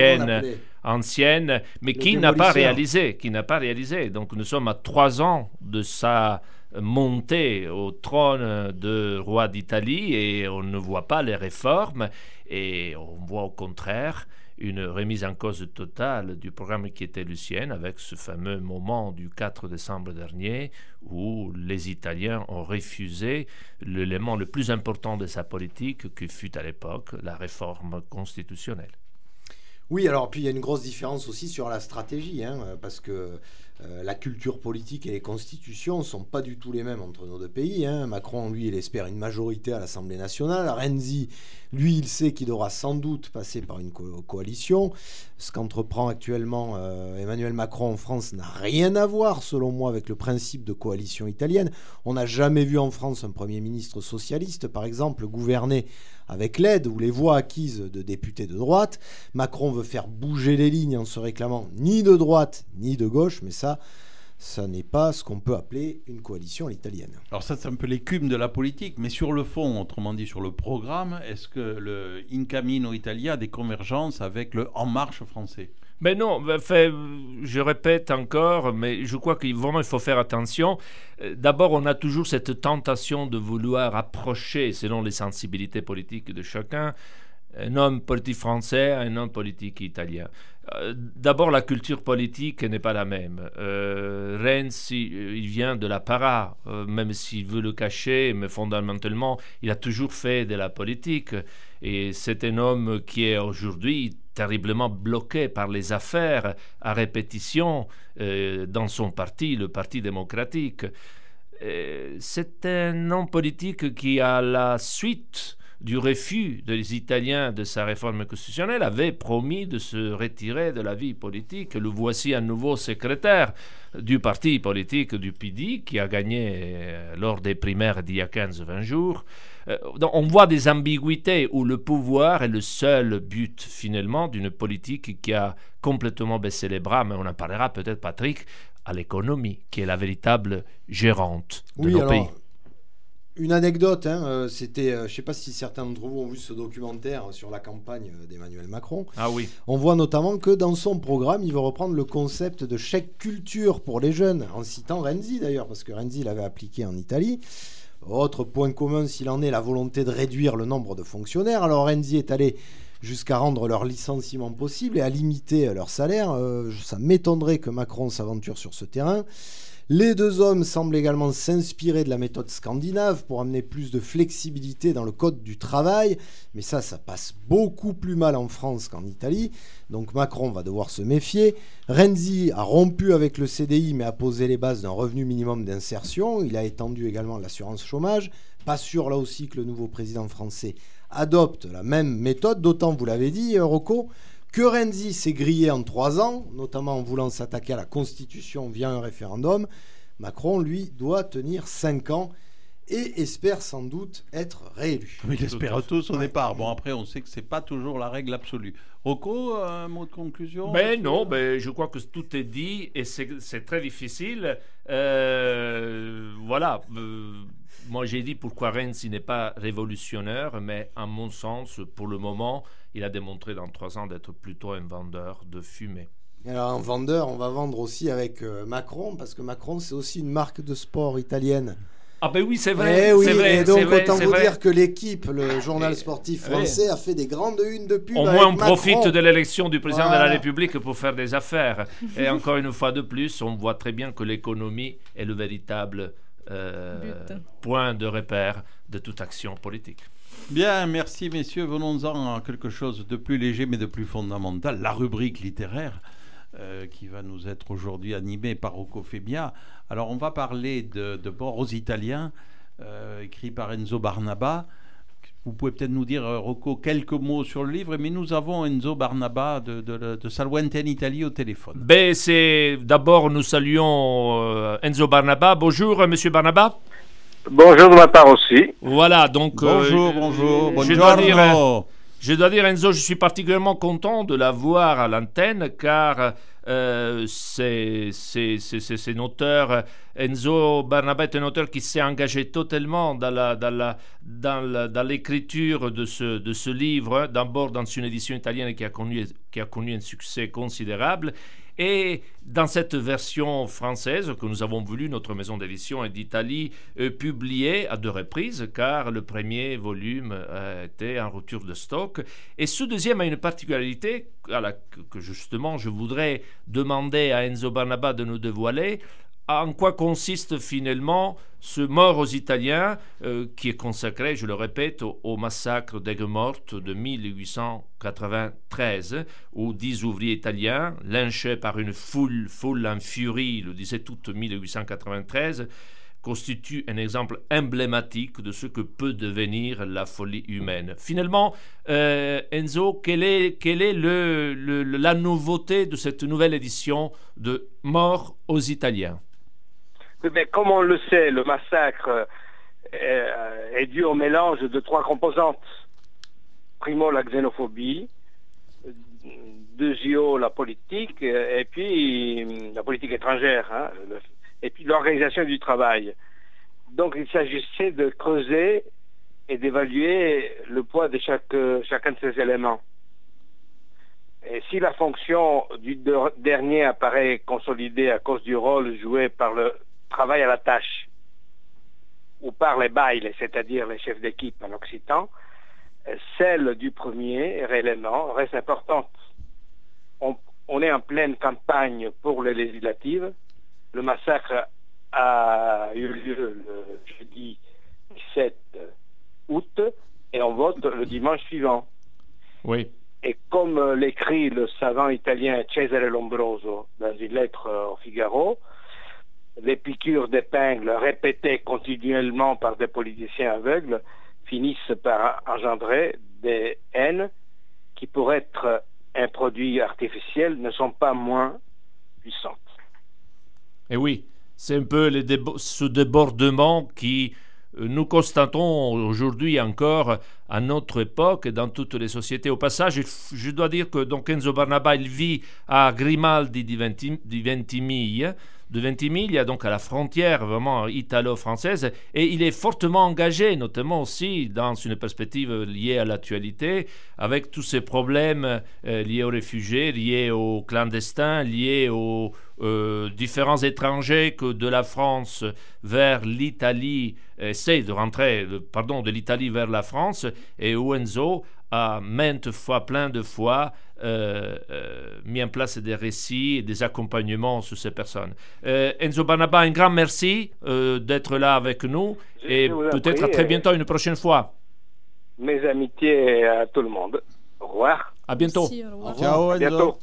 ancienne, mais qui n'a pas réalisé. Donc nous sommes à 3 ans de sa montée au trône de roi d'Italie et on ne voit pas les réformes et on voit au contraire une remise en cause totale du programme qui était le sien, avec ce fameux moment du 4 décembre dernier où les Italiens ont refusé l'élément le plus important de sa politique, qui fut à l'époque la réforme constitutionnelle. Oui, alors puis il y a une grosse différence aussi sur la stratégie, parce que la culture politique et les constitutions ne sont pas du tout les mêmes entre nos deux pays. Macron, lui, il espère une majorité à l'Assemblée nationale. Renzi, lui, il sait qu'il devra sans doute passer par une coalition. Ce qu'entreprend actuellement Emmanuel Macron en France n'a rien à voir, selon moi, avec le principe de coalition italienne. On n'a jamais vu en France un Premier ministre socialiste, par exemple, gouverner avec l'aide ou les voix acquises de députés de droite. Macron veut faire bouger les lignes en se réclamant ni de droite ni de gauche, mais ça n'est pas ce qu'on peut appeler une coalition à l'italienne. Alors ça, c'est un peu l'écume de la politique, mais sur le fond, autrement dit sur le programme, est-ce que le In Cammino italien a des convergences avec le En Marche français ? Mais non, je répète encore, mais je crois qu'il faut faire attention. D'abord, on a toujours cette tentation de vouloir approcher, selon les sensibilités politiques de chacun, un homme politique français à un homme politique italien. D'abord, la culture politique n'est pas la même. Renzi, il vient de l'apparat, même s'il veut le cacher, mais fondamentalement, il a toujours fait de la politique. Et c'est un homme qui est aujourd'hui terriblement bloqué par les affaires à répétition dans son parti, le Parti démocratique. C'est un homme politique qui, à la suite du refus des Italiens de sa réforme constitutionnelle, avait promis de se retirer de la vie politique. Le voici un nouveau secrétaire du parti politique du PD qui a gagné lors des primaires d'il y a 15-20 jours. On voit des ambiguïtés où le pouvoir est le seul but finalement d'une politique qui a complètement baissé les bras, mais on en parlera peut-être, Patrick, à l'économie, qui est la véritable gérante de nos pays. Une anecdote, c'était, je ne sais pas si certains d'entre vous ont vu ce documentaire sur la campagne d'Emmanuel Macron. Ah oui. On voit notamment que dans son programme, il veut reprendre le concept de chèque culture pour les jeunes, en citant Renzi d'ailleurs, parce que Renzi l'avait appliqué en Italie. Autre point commun, s'il en est, la volonté de réduire le nombre de fonctionnaires. Alors Renzi est allé jusqu'à rendre leur licenciement possible et à limiter leur salaire. Ça m'étonnerait que Macron s'aventure sur ce terrain. Les deux hommes semblent également s'inspirer de la méthode scandinave pour amener plus de flexibilité dans le code du travail. Mais ça passe beaucoup plus mal en France qu'en Italie. Donc Macron va devoir se méfier. Renzi a rompu avec le CDI mais a posé les bases d'un revenu minimum d'insertion. Il a étendu également l'assurance chômage. Pas sûr là aussi que le nouveau président français adopte la même méthode. D'autant, vous l'avez dit, Rocco, que Renzi s'est grillé en 3 ans, notamment en voulant s'attaquer à la Constitution via un référendum. Macron, lui, doit tenir 5 ans et espère sans doute être réélu. Oui, il espère tous au départ. Bon, après, on sait que ce n'est pas toujours la règle absolue. Rocco, un mot de conclusion ? Non, je crois que tout est dit et c'est très difficile. Voilà. Moi, j'ai dit pourquoi Renzi n'est pas révolutionnaire, mais à mon sens, pour le moment, il a démontré dans 3 ans d'être plutôt un vendeur de fumée. Alors, un vendeur, on va vendre aussi avec Macron, parce que Macron, c'est aussi une marque de sport italienne. Ah ben oui, c'est vrai. Oui, c'est vrai, et donc c'est vrai, autant c'est vous vrai. dire que l'équipe, le journal sportif français, a fait des grandes unes de pub. Au avec moins, on Macron. profite de l'élection du président de la Voilà. République pour faire des affaires. Et encore une fois de plus, on voit très bien que l'économie est le véritable point de repère de toute action politique. Bien, merci messieurs. Venons-en à quelque chose de plus léger mais de plus fondamental, la rubrique littéraire qui va nous être aujourd'hui animée par Rocco Faibia. Alors on va parler de Bord aux Italiens, écrit par Enzo Barnaba. Vous pouvez peut-être nous dire, Rocco, quelques mots sur le livre, mais nous avons Enzo Barnaba de sa lointaine Italie au téléphone. D'abord, nous saluons Enzo Barnaba. Bonjour, monsieur Barnaba. Bonjour de ma part aussi. Voilà, donc... Bonjour. Je dois dire, Enzo, je suis particulièrement content de la voir à l'antenne, car C'est un auteur, Enzo Barnaba est un auteur qui s'est engagé totalement dans l'écriture de ce livre, d'abord dans une édition italienne qui a connu un succès considérable. Et dans cette version française que nous avons voulu, notre maison d'édition d'Italie, publier à 2 reprises, car le premier volume était en rupture de stock. Et ce deuxième a une particularité que justement je voudrais demander à Enzo Barnaba de nous dévoiler. En quoi consiste finalement ce Mort aux Italiens qui est consacré, je le répète, au massacre d'Aigues-Mortes de 1893, où 10 ouvriers italiens, lynchés par une foule en furie le 17 août 1893, constitue un exemple emblématique de ce que peut devenir la folie humaine. Finalement, Enzo, quelle est la nouveauté de cette nouvelle édition de Mort aux Italiens? Mais comme on le sait, le massacre est dû au mélange de 3 composantes. Primo, la xénophobie, deuxio, la politique, et puis la politique étrangère, hein, et puis l'organisation du travail. Donc il s'agissait de creuser et d'évaluer le poids de chacun de ces éléments. Et si la fonction du dernier apparaît consolidée à cause du rôle joué par le travail à la tâche, ou par les bailes, c'est-à-dire les chefs d'équipe en occitan, celle du premier élément reste importante. On est en pleine campagne pour les législatives. Le massacre a eu lieu le jeudi 17 août et on vote le dimanche suivant. Oui. Et comme l'écrit le savant italien Cesare Lombroso dans une lettre au Figaro, les piqûres d'épingle répétées continuellement par des politiciens aveugles finissent par engendrer des haines qui, pour être un produit artificiel, ne sont pas moins puissantes. Et oui, c'est un peu ce débordement qui nous constatons aujourd'hui encore à notre époque dans toutes les sociétés. Au passage, je dois dire que donc Enzo Barnaba il vit à Grimaldi di Ventimiglia, donc à la frontière vraiment italo-française, et il est fortement engagé, notamment aussi dans une perspective liée à l'actualité, avec tous ces problèmes liés aux réfugiés, liés aux clandestins, liés aux différents étrangers que de la France vers l'Italie essaie de rentrer, de l'Italie vers la France, et où Enzo a plein de fois mis en place des récits et des accompagnements sur ces personnes. Enzo Barnaba, un grand merci d'être là avec nous et peut-être à très bientôt une prochaine fois. Mes amitiés à tout le monde. Au revoir. À bientôt. Merci, au revoir. Ciao, À Enzo. bientôt.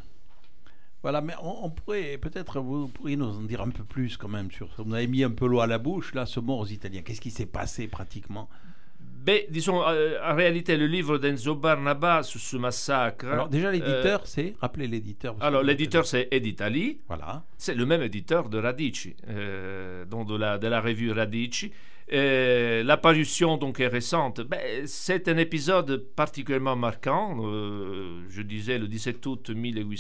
Voilà, mais on pourrait, peut-être, vous pourriez nous en dire un peu plus quand même sur ça. Vous avez mis un peu l'eau à la bouche, là, ce Mort aux Italiens. Qu'est-ce qui s'est passé pratiquement? Mais disons, en réalité, le livre d'Enzo Barnaba sur ce massacre... Alors déjà, l'éditeur, rappelez l'éditeur. Alors, l'éditeur, c'est Editali. Voilà. C'est le même éditeur de Radici, donc de la revue Radici. La parution donc est récente. C'est un épisode particulièrement marquant. Je disais le 17 août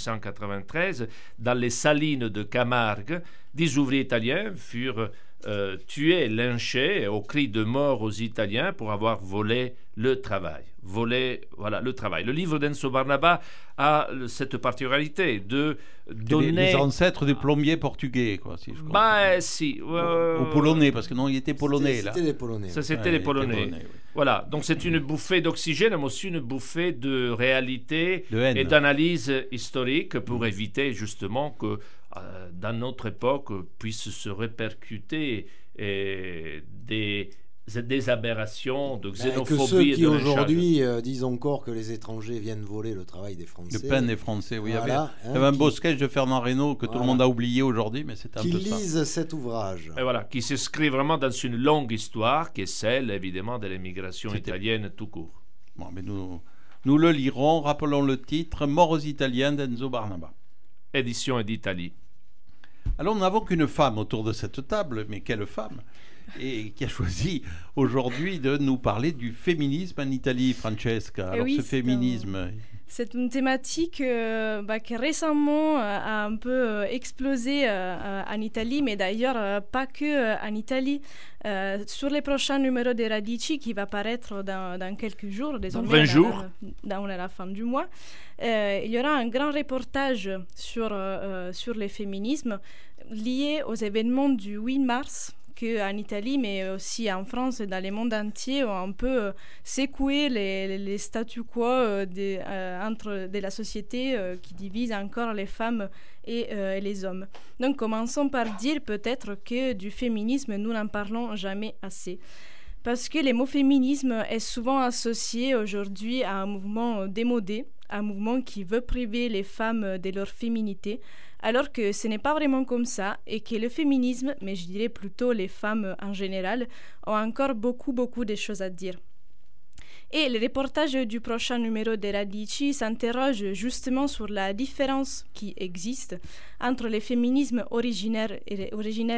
1893, dans les salines de Camargue, 10 ouvriers italiens furent tués, lynchés au cri de mort aux Italiens pour avoir volé le travail. Le livre d'Enzo Barnaba a cette particularité de donner... Les ancêtres des plombiers portugais, quoi, si je comprends. Si. Ou polonais, parce que non, il était polonais, là. C'était les Polonais. Ça, c'était les Polonais. Oui. Voilà, donc c'est une bouffée d'oxygène, mais aussi une bouffée de réalité De haine. et d'analyse historique pour éviter justement que dans notre époque puissent se répercuter des aberrations de xénophobie. Que ceux et qui de lynchage. aujourd'hui disent encore que les étrangers viennent voler le travail des Français. Le pain des Français, oui. Voilà, il y avait un beau sketch de Fernand Reynaud que tout le monde a oublié aujourd'hui, mais c'est un qui peu ça. lisent cet ouvrage. Et voilà, qui s'inscrit vraiment dans une longue histoire qui est celle évidemment de l'émigration italienne tout court. Bon, mais nous le lirons. Rappelons le titre, Mort aux Italiens d'Enzo Barnaba. Édition d'Italie. Alors, nous n'avons qu'une femme autour de cette table, mais quelle femme? et qui a choisi aujourd'hui de nous parler du féminisme en Italie, Francesca. Alors oui, ce féminisme... C'est une thématique qui récemment a un peu explosé en Italie, mais d'ailleurs pas que en Italie. Sur les prochains numéros des Radici qui va paraître dans quelques jours, désormais 20 jours. On est à la fin du mois, il y aura un grand reportage sur les féminismes liés aux événements du 8 mars qu'en Italie, mais aussi en France et dans le monde entier, ont un peu secoué les statu quo de la société qui divise encore les femmes et les hommes. Donc commençons par dire peut-être que du féminisme, nous n'en parlons jamais assez. Parce que le mot féminisme est souvent associé aujourd'hui à un mouvement démodé, un mouvement qui veut priver les femmes de leur féminité, alors que ce n'est pas vraiment comme ça et que le féminisme, mais je dirais plutôt les femmes en général, ont encore beaucoup de choses à dire. Et le reportage du prochain numéro des Radici s'interroge justement sur la différence qui existe entre les féminismes originaires et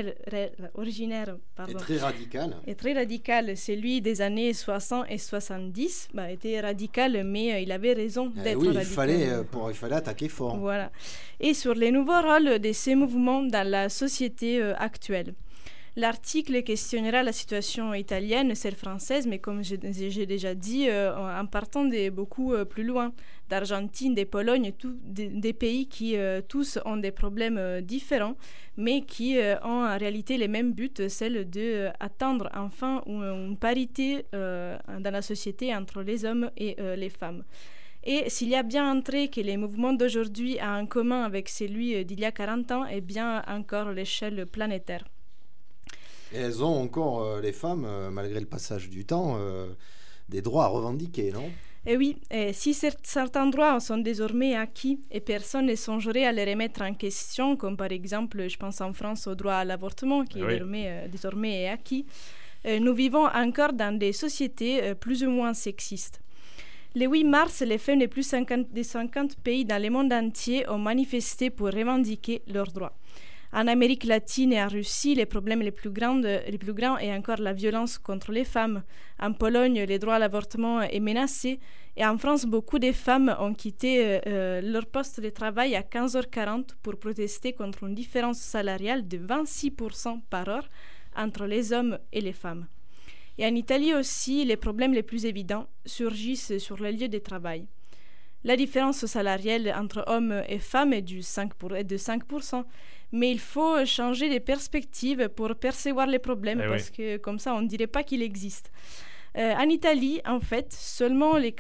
très radical, celui des années 60 et 70, était radical, mais il avait raison d'être radical. Il fallait attaquer fort. Voilà. Et sur les nouveaux rôles de ces mouvements dans la société actuelle. L'article questionnera la situation italienne, celle française, mais comme j'ai déjà dit, en partant de beaucoup plus loin, d'Argentine, de Pologne, des pays qui tous ont des problèmes différents, mais qui ont en réalité les mêmes buts, celle d'atteindre enfin une parité dans la société entre les hommes et les femmes. Et s'il y a bien un trait que les mouvements d'aujourd'hui ont en commun avec celui d'il y a 40 ans, eh bien encore l'échelle planétaire. Et elles ont encore, les femmes, malgré le passage du temps, des droits à revendiquer, non ? Et oui, si certains droits sont désormais acquis et personne ne songerait à les remettre en question, comme par exemple, je pense en France au droit à l'avortement, qui désormais est acquis, nous vivons encore dans des sociétés plus ou moins sexistes. Le 8 mars, les femmes des 50 pays dans le monde entier ont manifesté pour revendiquer leurs droits. En Amérique latine et en Russie, les problèmes les plus grands est encore la violence contre les femmes. En Pologne, le droit à l'avortement est menacé. Et en France, beaucoup de femmes ont quitté leur poste de travail à 15h40 pour protester contre une différence salariale de 26% par heure entre les hommes et les femmes. Et en Italie aussi, les problèmes les plus évidents surgissent sur les lieux de travail. La différence salariale entre hommes et femmes est de 5%, mais il faut changer de perspective pour percevoir les problèmes, parce que comme ça, on ne dirait pas qu'il existe. En Italie, en fait, seulement les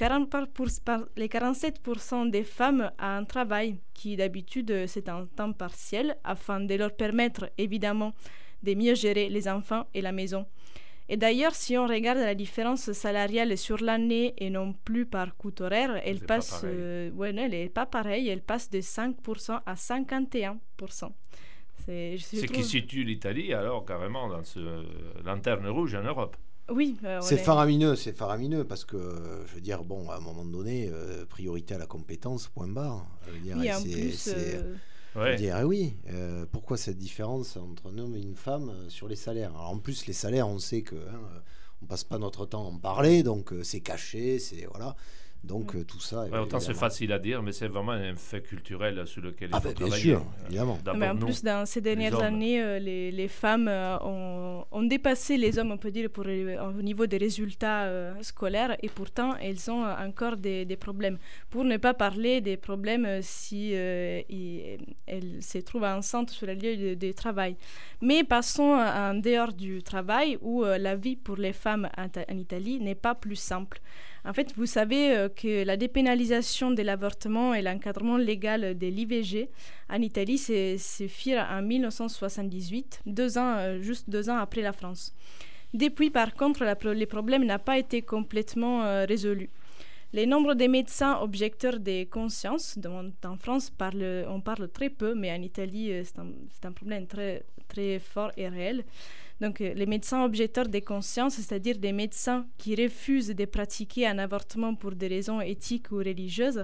47% des femmes ont un travail qui d'habitude c'est un temps partiel, afin de leur permettre évidemment de mieux gérer les enfants et la maison. Et d'ailleurs, si on regarde la différence salariale sur l'année et non plus par coût horaire, elle n'est pas pareille, elle passe de 5% à 51%. Ce qui situe l'Italie alors carrément dans ce lanterne rouge en Europe. Oui, c'est faramineux, parce que, je veux dire, à un moment donné, priorité à la compétence, point barre. Pourquoi cette différence entre un homme et une femme sur les salaires ? Alors en plus, les salaires, on sait que on passe pas notre temps à en parler, donc c'est caché, voilà. Donc tout ça. Autant c'est facile à dire, mais c'est vraiment un fait culturel sur lequel il faut travailler. Bien sûr, évidemment. Mais en plus, dans ces dernières années, les femmes ont dépassé les hommes, on peut dire, au niveau des résultats scolaires, et pourtant, elles ont encore des problèmes. Pour ne pas parler des problèmes si elles se trouvent enceintes sur le lieu de travail. Mais passons en dehors du travail, où la vie pour les femmes en Italie n'est pas plus simple. En fait, vous savez que la dépénalisation de l'avortement et l'encadrement légal de l'IVG en Italie se firent en 1978, juste 2 ans après la France. Depuis, par contre, le problème n'a pas été complètement résolu. Le nombre de médecins objecteurs de conscience, dont en France on parle très peu, mais en Italie c'est un problème très, très fort et réel. Donc, les médecins objecteurs de conscience, c'est-à-dire des médecins qui refusent de pratiquer un avortement pour des raisons éthiques ou religieuses,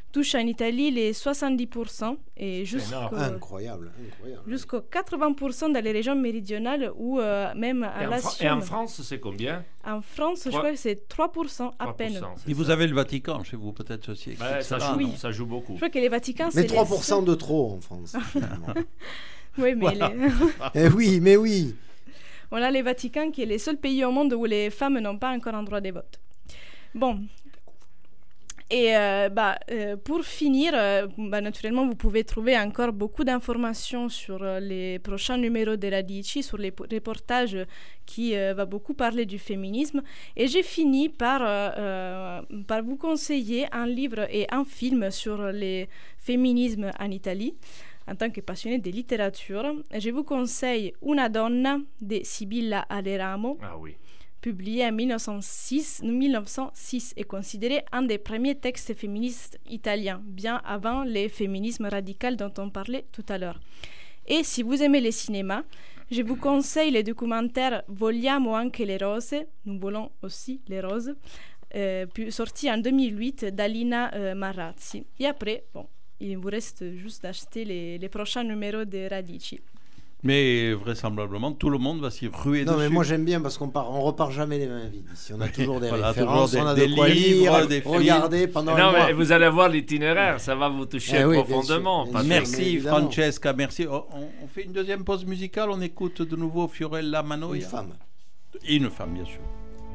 touche en Italie les 70% et Incroyable. jusqu'aux 80% dans les régions méridionales ou même à la Sud. Et en France, c'est combien? En France, je crois que c'est 3% à peine. Et vous avez le Vatican chez vous, peut-être aussi. Ça joue beaucoup. Je crois que les Vaticans, Mais c'est 3% de trop en France. Oui, mais oui. on a les Vaticans qui est le seul pays au monde où les femmes n'ont pas encore un droit de vote. Bon. Et pour finir, naturellement, vous pouvez trouver encore beaucoup d'informations sur les prochains numéros de Radici, sur les reportages qui va beaucoup parler du féminisme. Et j'ai fini par vous conseiller un livre et un film sur le féminisme en Italie. En tant que passionné de littérature, je vous conseille Una donna de Sibilla Aleramo. Ah oui. Publié en 1906 et considéré un des premiers textes féministes italiens, bien avant les féminismes radicaux dont on parlait tout à l'heure. Et si vous aimez le cinéma, je vous conseille le documentaire Vogliamo anche le rose, nous voulons aussi les roses, sorti en 2008 d'Alina Marazzi. Et après, il vous reste juste d'acheter les prochains numéros de Radici. Mais vraisemblablement, tout le monde va s'y ruer dessus. Non, mais moi j'aime bien parce qu'on repart jamais les mains vides. Ici, on a toujours des références, toujours on a des de quoi livres, lire, des regarder pendant un Non, mois. mais vous allez voir l'itinéraire, ça va vous toucher profondément. Bien sûr. Merci Francesca, merci. On fait une deuxième pause musicale, on écoute de nouveau Fiorella Mannoia. Une femme. Et une femme, bien sûr.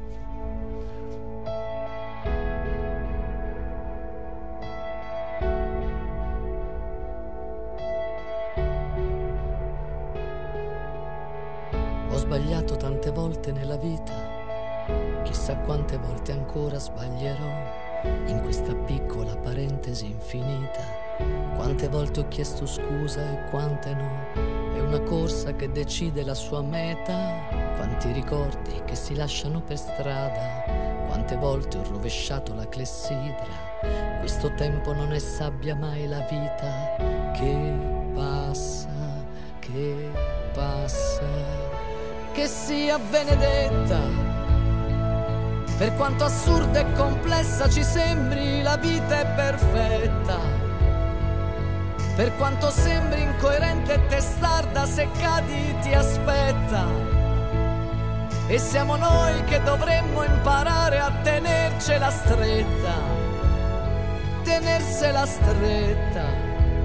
Ho sbagliato tante volte nella vita, chissà quante volte ancora sbaglierò in questa piccola parentesi infinita. Quante volte ho chiesto scusa e quante no, è una corsa che decide la sua meta. Quanti ricordi che si lasciano per strada, quante volte ho rovesciato la clessidra. Questo tempo non è sabbia mai la vita che passa, che sia benedetta. Per quanto assurda e complessa ci sembri, la vita è perfetta. Per quanto sembri incoerente e testarda, se cadi ti aspetta. E siamo noi che dovremmo imparare a tenercela stretta, tenersela stretta.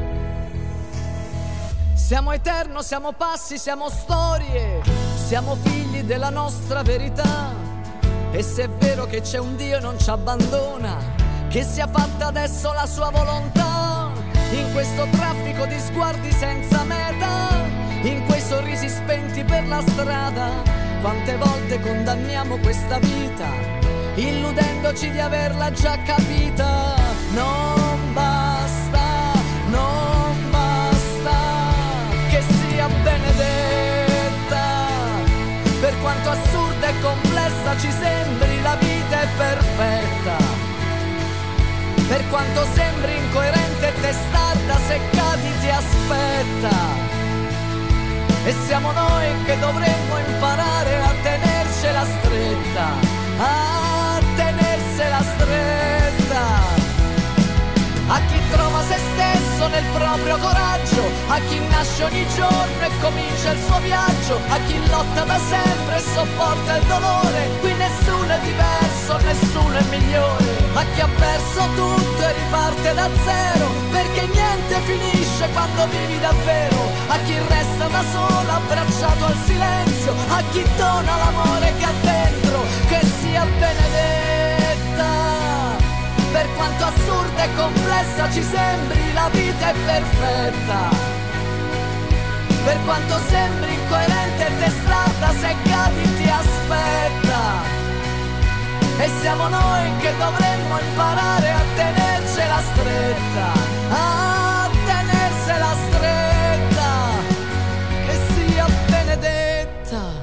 Siamo eterno, siamo passi, siamo storie, siamo figli della nostra verità. E se è vero che c'è un Dio e non ci abbandona, che sia fatta adesso la sua volontà. In questo traffico di sguardi senza meta, in quei sorrisi spenti per la strada, quante volte condanniamo questa vita, illudendoci di averla già capita. Non basta, non basta che sia benedetta. Per quanto assurda e complessa ci sembri, la vita è perfetta. Per quanto sembri incoerente e testarda, se cadi ti aspetta. E siamo noi che dovremmo imparare a tenercela stretta, a tenersela stretta. A chi trova se stesso nel proprio coraggio, a chi nasce ogni giorno e comincia il suo viaggio, a chi lotta da sempre e sopporta il dolore. Qui nessuno è diverso, nessuno è migliore. A chi ha perso tutto e riparte da zero, perché niente finisce quando vivi davvero. A chi resta da solo abbracciato al silenzio, a chi dona l'amore che ha dentro, che sia benedetta. Per quanto assurda e complessa ci sembri, la vita è perfetta. Per quanto sembri incoerente e testarda, se cadi ti aspetta. E siamo noi che dovremmo imparare a tenercela stretta, a tenersela stretta, che sia benedetta.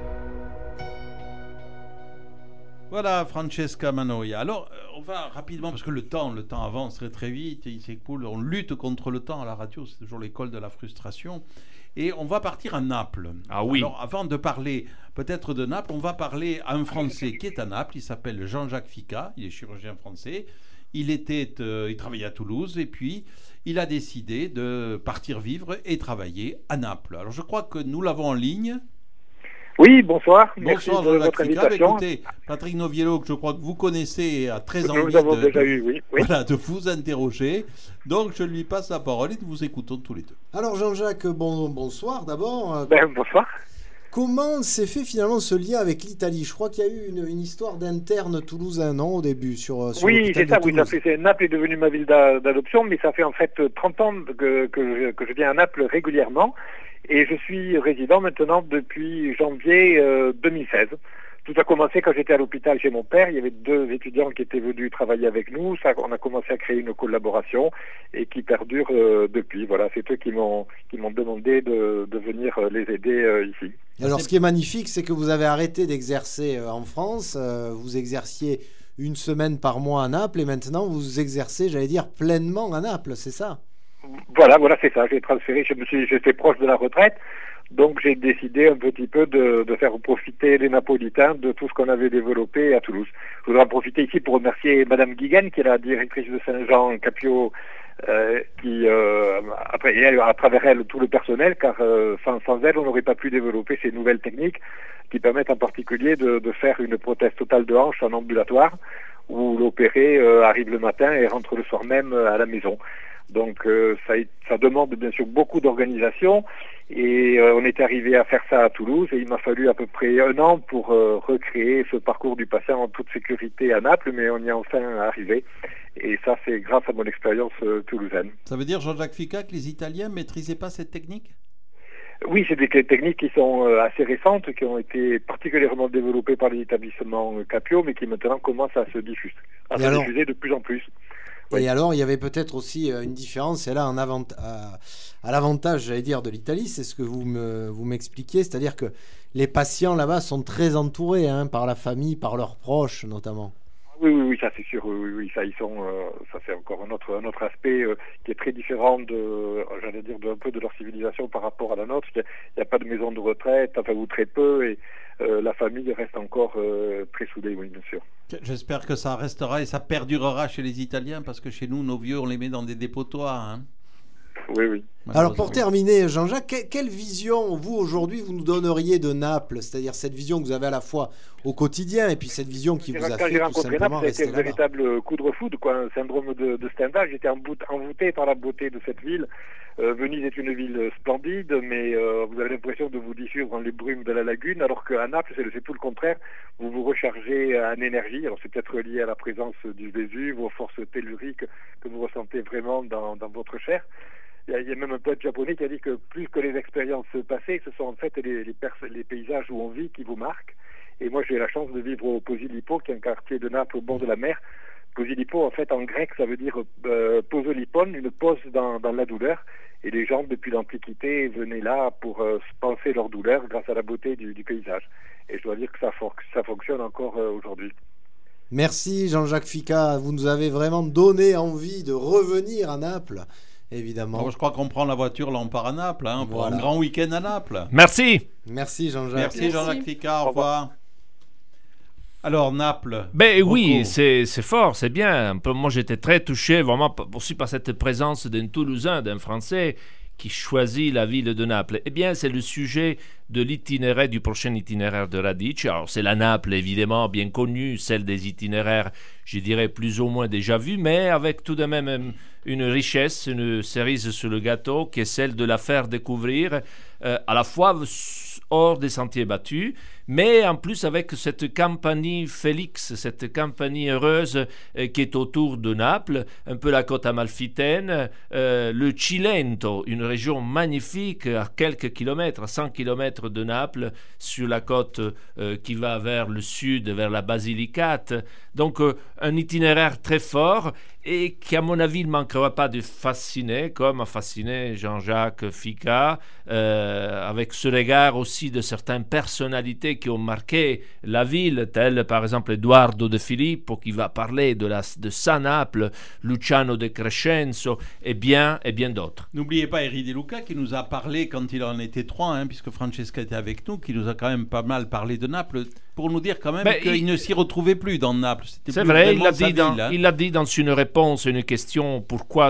Voilà Francesca Mannoia. Alors, on va rapidement, parce que le temps avance très très vite, il s'écoule, on lutte contre le temps à la radio, c'est toujours l'école de la frustration. Et on va partir à Naples. Ah oui. Alors, avant de parler peut-être de Naples, on va parler à un Français qui est à Naples, il s'appelle Jean-Jacques Ficca, il est chirurgien français. il travaillait à Toulouse et puis il a décidé de partir vivre et travailler à Naples. Alors je crois que nous l'avons en ligne. Oui, bonsoir. Merci Bonsoir de Jean-Jacques votre Ficca. invitation. Écoutez, Patrick Noviello, que je crois que vous connaissez, a très envie Nous avons déjà eu, oui. voilà, de vous interroger. Donc je lui passe la parole et nous vous écoutons tous les deux. Alors Jean-Jacques, bonsoir d'abord. Bonsoir. Comment s'est fait finalement ce lien avec l'Italie? Je crois qu'il y a eu une histoire d'interne toulousain, non, au début sur Oui, l'hôpital c'est ça, de oui, ça Toulouse. fait, Naples est devenue ma ville d'adoption, mais ça fait en fait 30 ans que je viens à Naples régulièrement, et je suis résident maintenant depuis janvier 2016. Tout a commencé quand j'étais à l'hôpital chez mon père. Il y avait 2 étudiants qui étaient venus travailler avec nous. Ça, on a commencé à créer une collaboration et qui perdure depuis. Voilà, c'est eux qui m'ont demandé de venir les aider ici. Alors ce qui est magnifique, c'est que vous avez arrêté d'exercer en France. Vous exerciez une semaine par mois à Naples et maintenant vous exercez, j'allais dire, pleinement à Naples, c'est ça? Voilà, c'est ça. J'ai transféré, j'étais proche de la retraite. Donc j'ai décidé un petit peu de faire profiter les Napolitains de tout ce qu'on avait développé à Toulouse. Je voudrais en profiter ici pour remercier Madame Guiguen, qui est la directrice de Saint-Jean Capio, qui après elle, à travers elle tout le personnel, car sans elle on n'aurait pas pu développer ces nouvelles techniques qui permettent en particulier de faire une prothèse totale de hanche en ambulatoire, où l'opéré arrive le matin et rentre le soir même à la maison. Donc ça demande bien sûr beaucoup d'organisation et on est arrivé à faire ça à Toulouse et il m'a fallu à peu près 1 an pour recréer ce parcours du patient en toute sécurité à Naples, mais on y est enfin arrivé et ça c'est grâce à mon expérience toulousaine. Ça veut dire, Jean-Jacques Ficca, que les Italiens ne maîtrisaient pas cette technique? Oui, c'est des techniques qui sont assez récentes, qui ont été particulièrement développées par les établissements Capio, mais qui maintenant commencent à se diffuser de plus en plus. Et alors, il y avait peut-être aussi une différence, et là, à l'avantage, j'allais dire, de l'Italie, c'est ce que vous m'expliquiez, c'est-à-dire que les patients là-bas sont très entourés par la famille, par leurs proches notamment. Oui, ça c'est sûr. Oui, ça ils sont. Ça c'est encore un autre aspect qui est très différent d'un peu de leur civilisation par rapport à la nôtre. Il n'y a pas de maison de retraite, enfin ou très peu, et la famille reste encore très soudée, oui, bien sûr. J'espère que ça restera et ça perdurera chez les Italiens, parce que chez nous, nos vieux, on les met dans des dépotoirs. Oui. Alors pour terminer, Jean-Jacques, quelle vision, vous, aujourd'hui, vous nous donneriez de Naples? C'est-à-dire cette vision que vous avez à la fois au quotidien et puis cette vision qui vous a fait tout simplement rester là-bas. C'était un véritable coup de foudre, un syndrome de Stendhal. J'étais envoûté par la beauté de cette ville. Venise est une ville splendide, mais vous avez l'impression de vous dissoudre dans les brumes de la lagune, alors qu'à Naples, c'est tout le contraire. Vous vous rechargez en énergie. Alors c'est peut-être lié à la présence du Vésuve, aux forces telluriques que vous ressentez vraiment dans votre chair. Il y a même un poète japonais qui a dit que plus que les expériences passées, ce sont en fait les paysages où on vit qui vous marquent. Et moi, j'ai eu la chance de vivre au Posillipo, qui est un quartier de Naples au bord de la mer. Posillipo, en fait, en grec, ça veut dire posolipon, une pause dans la douleur. Et les gens, depuis l'Antiquité, venaient là pour se panser leur douleur grâce à la beauté du paysage. Et je dois dire que ça fonctionne encore aujourd'hui. Merci Jean-Jacques Ficca, vous nous avez vraiment donné envie de revenir à Naples. Évidemment. Alors, je crois qu'on prend la voiture, là on part à Naples, pour un grand week-end à Naples. Merci. Merci Jean-Jacques. Merci Jean-Jacques Ficca, au revoir. Alors Naples. Oui, c'est fort, c'est bien. Moi j'étais très touché vraiment aussi par cette présence d'un Toulousain, d'un Français qui choisit la ville de Naples. Eh bien, c'est le sujet de l'itinéraire, du prochain itinéraire de Radice. Alors, c'est la Naples, évidemment, bien connue, celle des itinéraires, je dirais, plus ou moins déjà vus, mais avec tout de même une richesse, une cerise sur le gâteau, qui est celle de la faire découvrir, à la fois hors des sentiers battus, mais en plus avec cette Campanie Félix, cette Campanie heureuse qui est autour de Naples, un peu la côte amalfitaine, le Cilento, une région magnifique à quelques kilomètres, à 100 kilomètres de Naples, sur la côte qui va vers le sud, vers la Basilicate. Donc un itinéraire très fort et qui, à mon avis, ne manquera pas de fasciner, comme a fasciné Jean-Jacques Ficcat, avec ce regard aussi de certaines personnalités qui ont marqué la ville, telles par exemple Edoardo De Filippo, qui va parler de sa Naples, Luciano De Crescenzo, et bien d'autres. N'oubliez pas Eri De Luca qui nous a parlé quand il en était 3, puisque Francesca était avec nous, qui nous a quand même pas mal parlé de Naples, pour nous dire quand même qu'il ne s'y retrouvait plus dans Naples. C'est vrai, il l'a dit dans une réponse à une question, pourquoi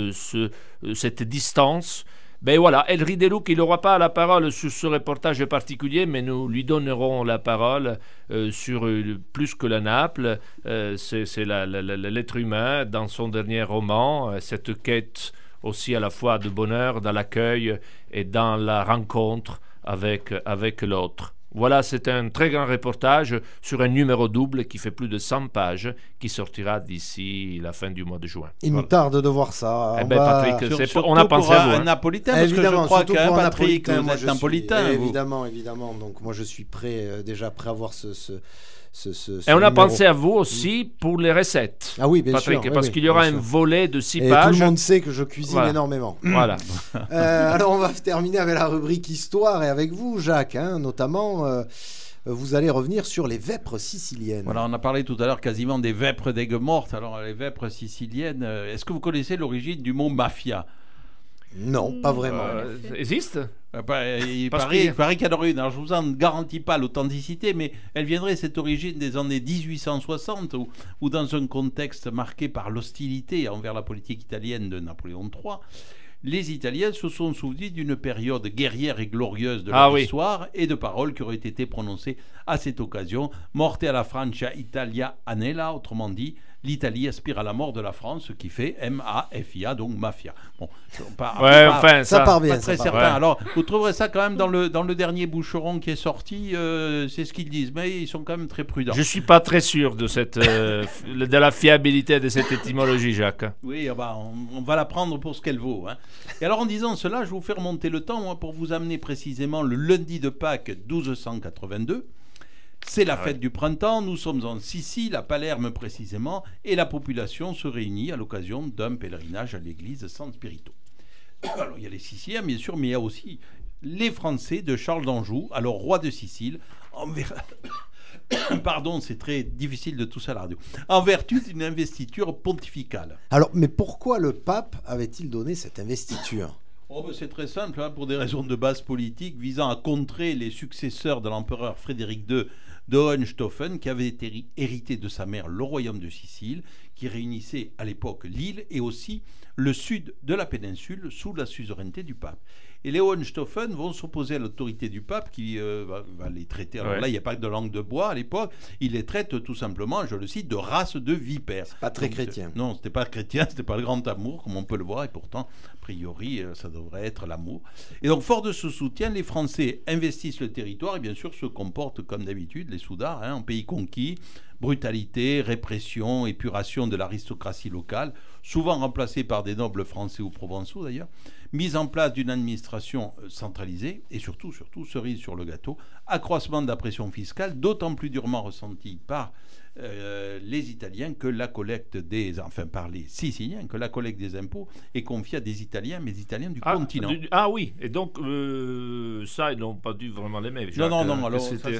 cette distance. Ben voilà, Eri De Luca, il n'aura pas la parole sur ce reportage particulier, mais nous lui donnerons la parole sur plus que la Naples. C'est l'être humain dans son dernier roman, cette quête aussi à la fois de bonheur, dans l'accueil et dans la rencontre avec l'autre. Voilà, c'est un très grand reportage sur un numéro double qui fait plus de 100 pages, qui sortira d'ici la fin du mois de juin. Il nous tarde de voir ça. Patrick, on a pensé à vous. Un napolitain, parce que je crois que Patrick, vous êtes napolitain. Évidemment. Donc moi je suis déjà prêt à voir ce et on a pensé à vous aussi pour les recettes. Ah oui, bien Patrick, sûr. parce qu'il y aura un volet de 6 et pages. Tout le monde sait que je cuisine énormément. Voilà. Alors on va terminer avec la rubrique histoire et avec vous, Jacques, notamment. Vous allez revenir sur les vêpres siciliennes. Voilà, on a parlé tout à l'heure quasiment des vêpres d'Aigues-Mortes. Alors les vêpres siciliennes, est-ce que vous connaissez l'origine du mot mafia ? Non, pas vraiment. Existe ? Il paraît qu'il y en aurait une. Alors je ne vous en garantis pas l'authenticité, mais elle viendrait, cette origine, des années 1860, où dans un contexte marqué par l'hostilité envers la politique italienne de Napoléon III, les Italiens se sont souvenus d'une période guerrière et glorieuse de leur histoire et de paroles qui auraient été prononcées à cette occasion. Morte alla Francia Italia anela, autrement dit, l'Italie aspire à la mort de la France, ce qui fait M-A-F-I-A, donc mafia. Bon, ça part bien. Pas très certain. Ouais. Alors, vous trouverez ça quand même dans le dernier Boucheron qui est sorti, c'est ce qu'ils disent, mais ils sont quand même très prudents. Je ne suis pas très sûr de de la fiabilité de cette étymologie, Jacques. Oui, on va la prendre pour ce qu'elle vaut. Et alors, en disant cela, je vous fais remonter le temps pour vous amener précisément le lundi de Pâques 1282. C'est la fête du printemps, nous sommes en Sicile, à Palerme précisément, et la population se réunit à l'occasion d'un pèlerinage à l'église San Spirito. Alors il y a les Siciliens bien sûr, mais il y a aussi les Français de Charles d'Anjou, alors roi de Sicile, Pardon, c'est très difficile de tout ça à la radio. En vertu d'une investiture pontificale. Alors, mais pourquoi le pape avait-il donné cette investiture ? C'est très simple, pour des raisons de base politique visant à contrer les successeurs de l'empereur Frédéric II de Hohenstaufen, qui avait été hérité de sa mère le royaume de Sicile, qui réunissait à l'époque l'île et aussi le sud de la péninsule sous la suzeraineté du pape. Et les Hohenstaufen vont s'opposer à l'autorité du pape qui va les traiter. Alors là, il n'y a pas de langue de bois à l'époque. Il les traite tout simplement, je le cite, de race de vipères. C'est pas très chrétien. Non, c'était pas chrétien, c'était pas le grand amour, comme on peut le voir. Et pourtant, a priori, ça devrait être l'amour. Et donc, fort de ce soutien, les Français investissent le territoire et bien sûr se comportent comme d'habitude, les soudards, en pays conquis. Brutalité, répression, épuration de l'aristocratie locale, souvent remplacée par des nobles français ou provençaux d'ailleurs, mise en place d'une administration centralisée et surtout, cerise sur le gâteau, accroissement de la pression fiscale, d'autant plus durement ressenti par les Italiens que la collecte par les Siciliens, que la collecte des impôts est confiée à des Italiens, mais des Italiens du continent. Oui, et donc ça, ils n'ont pas dû vraiment l'aimer. Non, alors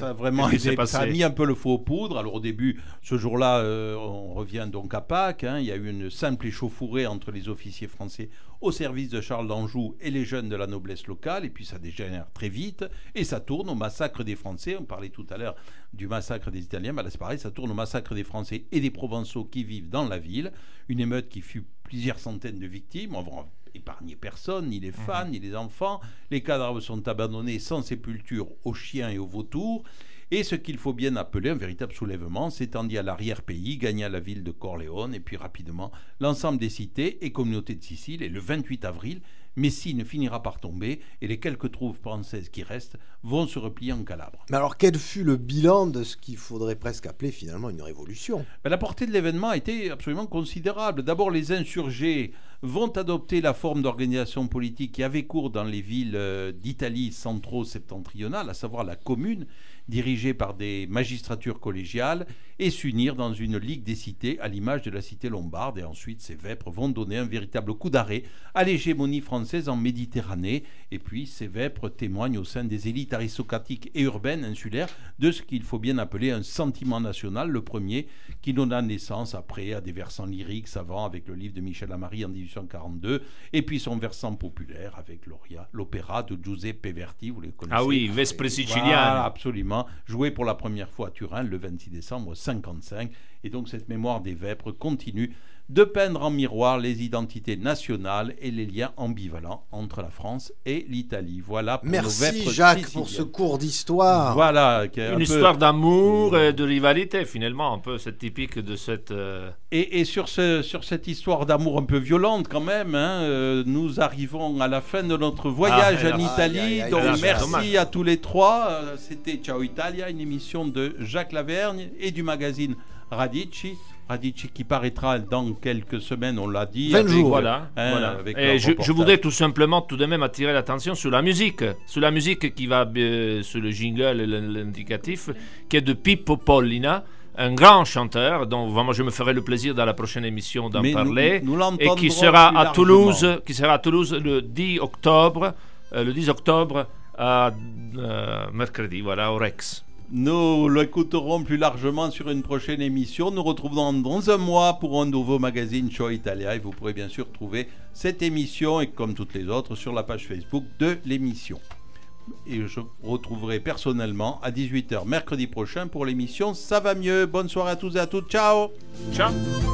ça a mis un peu le feu aux poudres. Alors au début, ce jour-là, on revient donc à Pâques, il y a eu une simple échauffourée entre les officiers français au service de Charles d'Anjou et les jeunes de la noblesse locale, et puis ça dégénère très vite, et ça tourne au massacre des Français. On parlait tout à l'heure du massacre des Italiens, là c'est pareil, ça tourne au massacre des Français et des Provençaux qui vivent dans la ville, une émeute qui fut plusieurs centaines de victimes. On va épargner personne, ni les fans, ni les enfants. Les cadavres sont abandonnés sans sépulture aux chiens et aux vautours. Et ce qu'il faut bien appeler un véritable soulèvement s'étendit à l'arrière-pays, gagna la ville de Corleone et puis rapidement l'ensemble des cités et communautés de Sicile. Et le 28 avril, Messine finira par tomber et les quelques troupes françaises qui restent vont se replier en Calabre. Mais alors quel fut le bilan de ce qu'il faudrait presque appeler finalement une révolution ? La portée de l'événement a été absolument considérable. D'abord, les insurgés vont adopter la forme d'organisation politique qui avait cours dans les villes d'Italie centro-septentrionale, à savoir la commune, dirigée par des magistratures collégiales, et s'unir dans une ligue des cités à l'image de la cité lombarde. Et ensuite, ces vêpres vont donner un véritable coup d'arrêt à l'hégémonie française en Méditerranée. Et puis, ces vêpres témoignent au sein des élites aristocratiques et urbaines insulaires de ce qu'il faut bien appeler un sentiment national, le premier qui donna naissance après à des versants lyriques savants avec le livre de Michel Amari en 1842, et puis son versant populaire avec l'opéra de Giuseppe Verdi, vous les connaissez. Ah oui, Vespre siciliane. Voilà, absolument, joué pour la première fois à Turin le 26 décembre 1955. Et donc cette mémoire des vêpres continue de peindre en miroir les identités nationales et les liens ambivalents entre la France et l'Italie. Voilà pour nos vêpres Merci Jacques siciliennes. pour ce cours d'histoire. Voilà. Une histoire d'amour et de rivalité, finalement, un peu, c'est typique de cette... Et sur cette histoire d'amour un peu violente quand même, hein, nous arrivons à la fin de notre voyage en Italie. Donc merci à tous les trois. C'était Ciao Italia, une émission de Jacques Lavergne et du magazine Radici qui paraîtra dans quelques semaines, on l'a dit. 20 jours. Voilà. Et je voudrais tout simplement tout de même attirer l'attention sur la musique qui va sur le jingle, l'indicatif, qui est de Pippo Pollina, un grand chanteur dont vraiment je me ferai le plaisir dans la prochaine émission d'en parler, et qui sera à Toulouse, le 10 octobre, mercredi, voilà, au Rex. Nous l'écouterons plus largement sur une prochaine émission. Nous retrouverons dans un mois pour un nouveau magazine Ciao Italia, et vous pourrez bien sûr trouver cette émission, et comme toutes les autres, sur la page Facebook de l'émission. Et je retrouverai personnellement à 18h mercredi prochain pour l'émission Ça va mieux. Bonne soirée à tous et à toutes. Ciao. Ciao.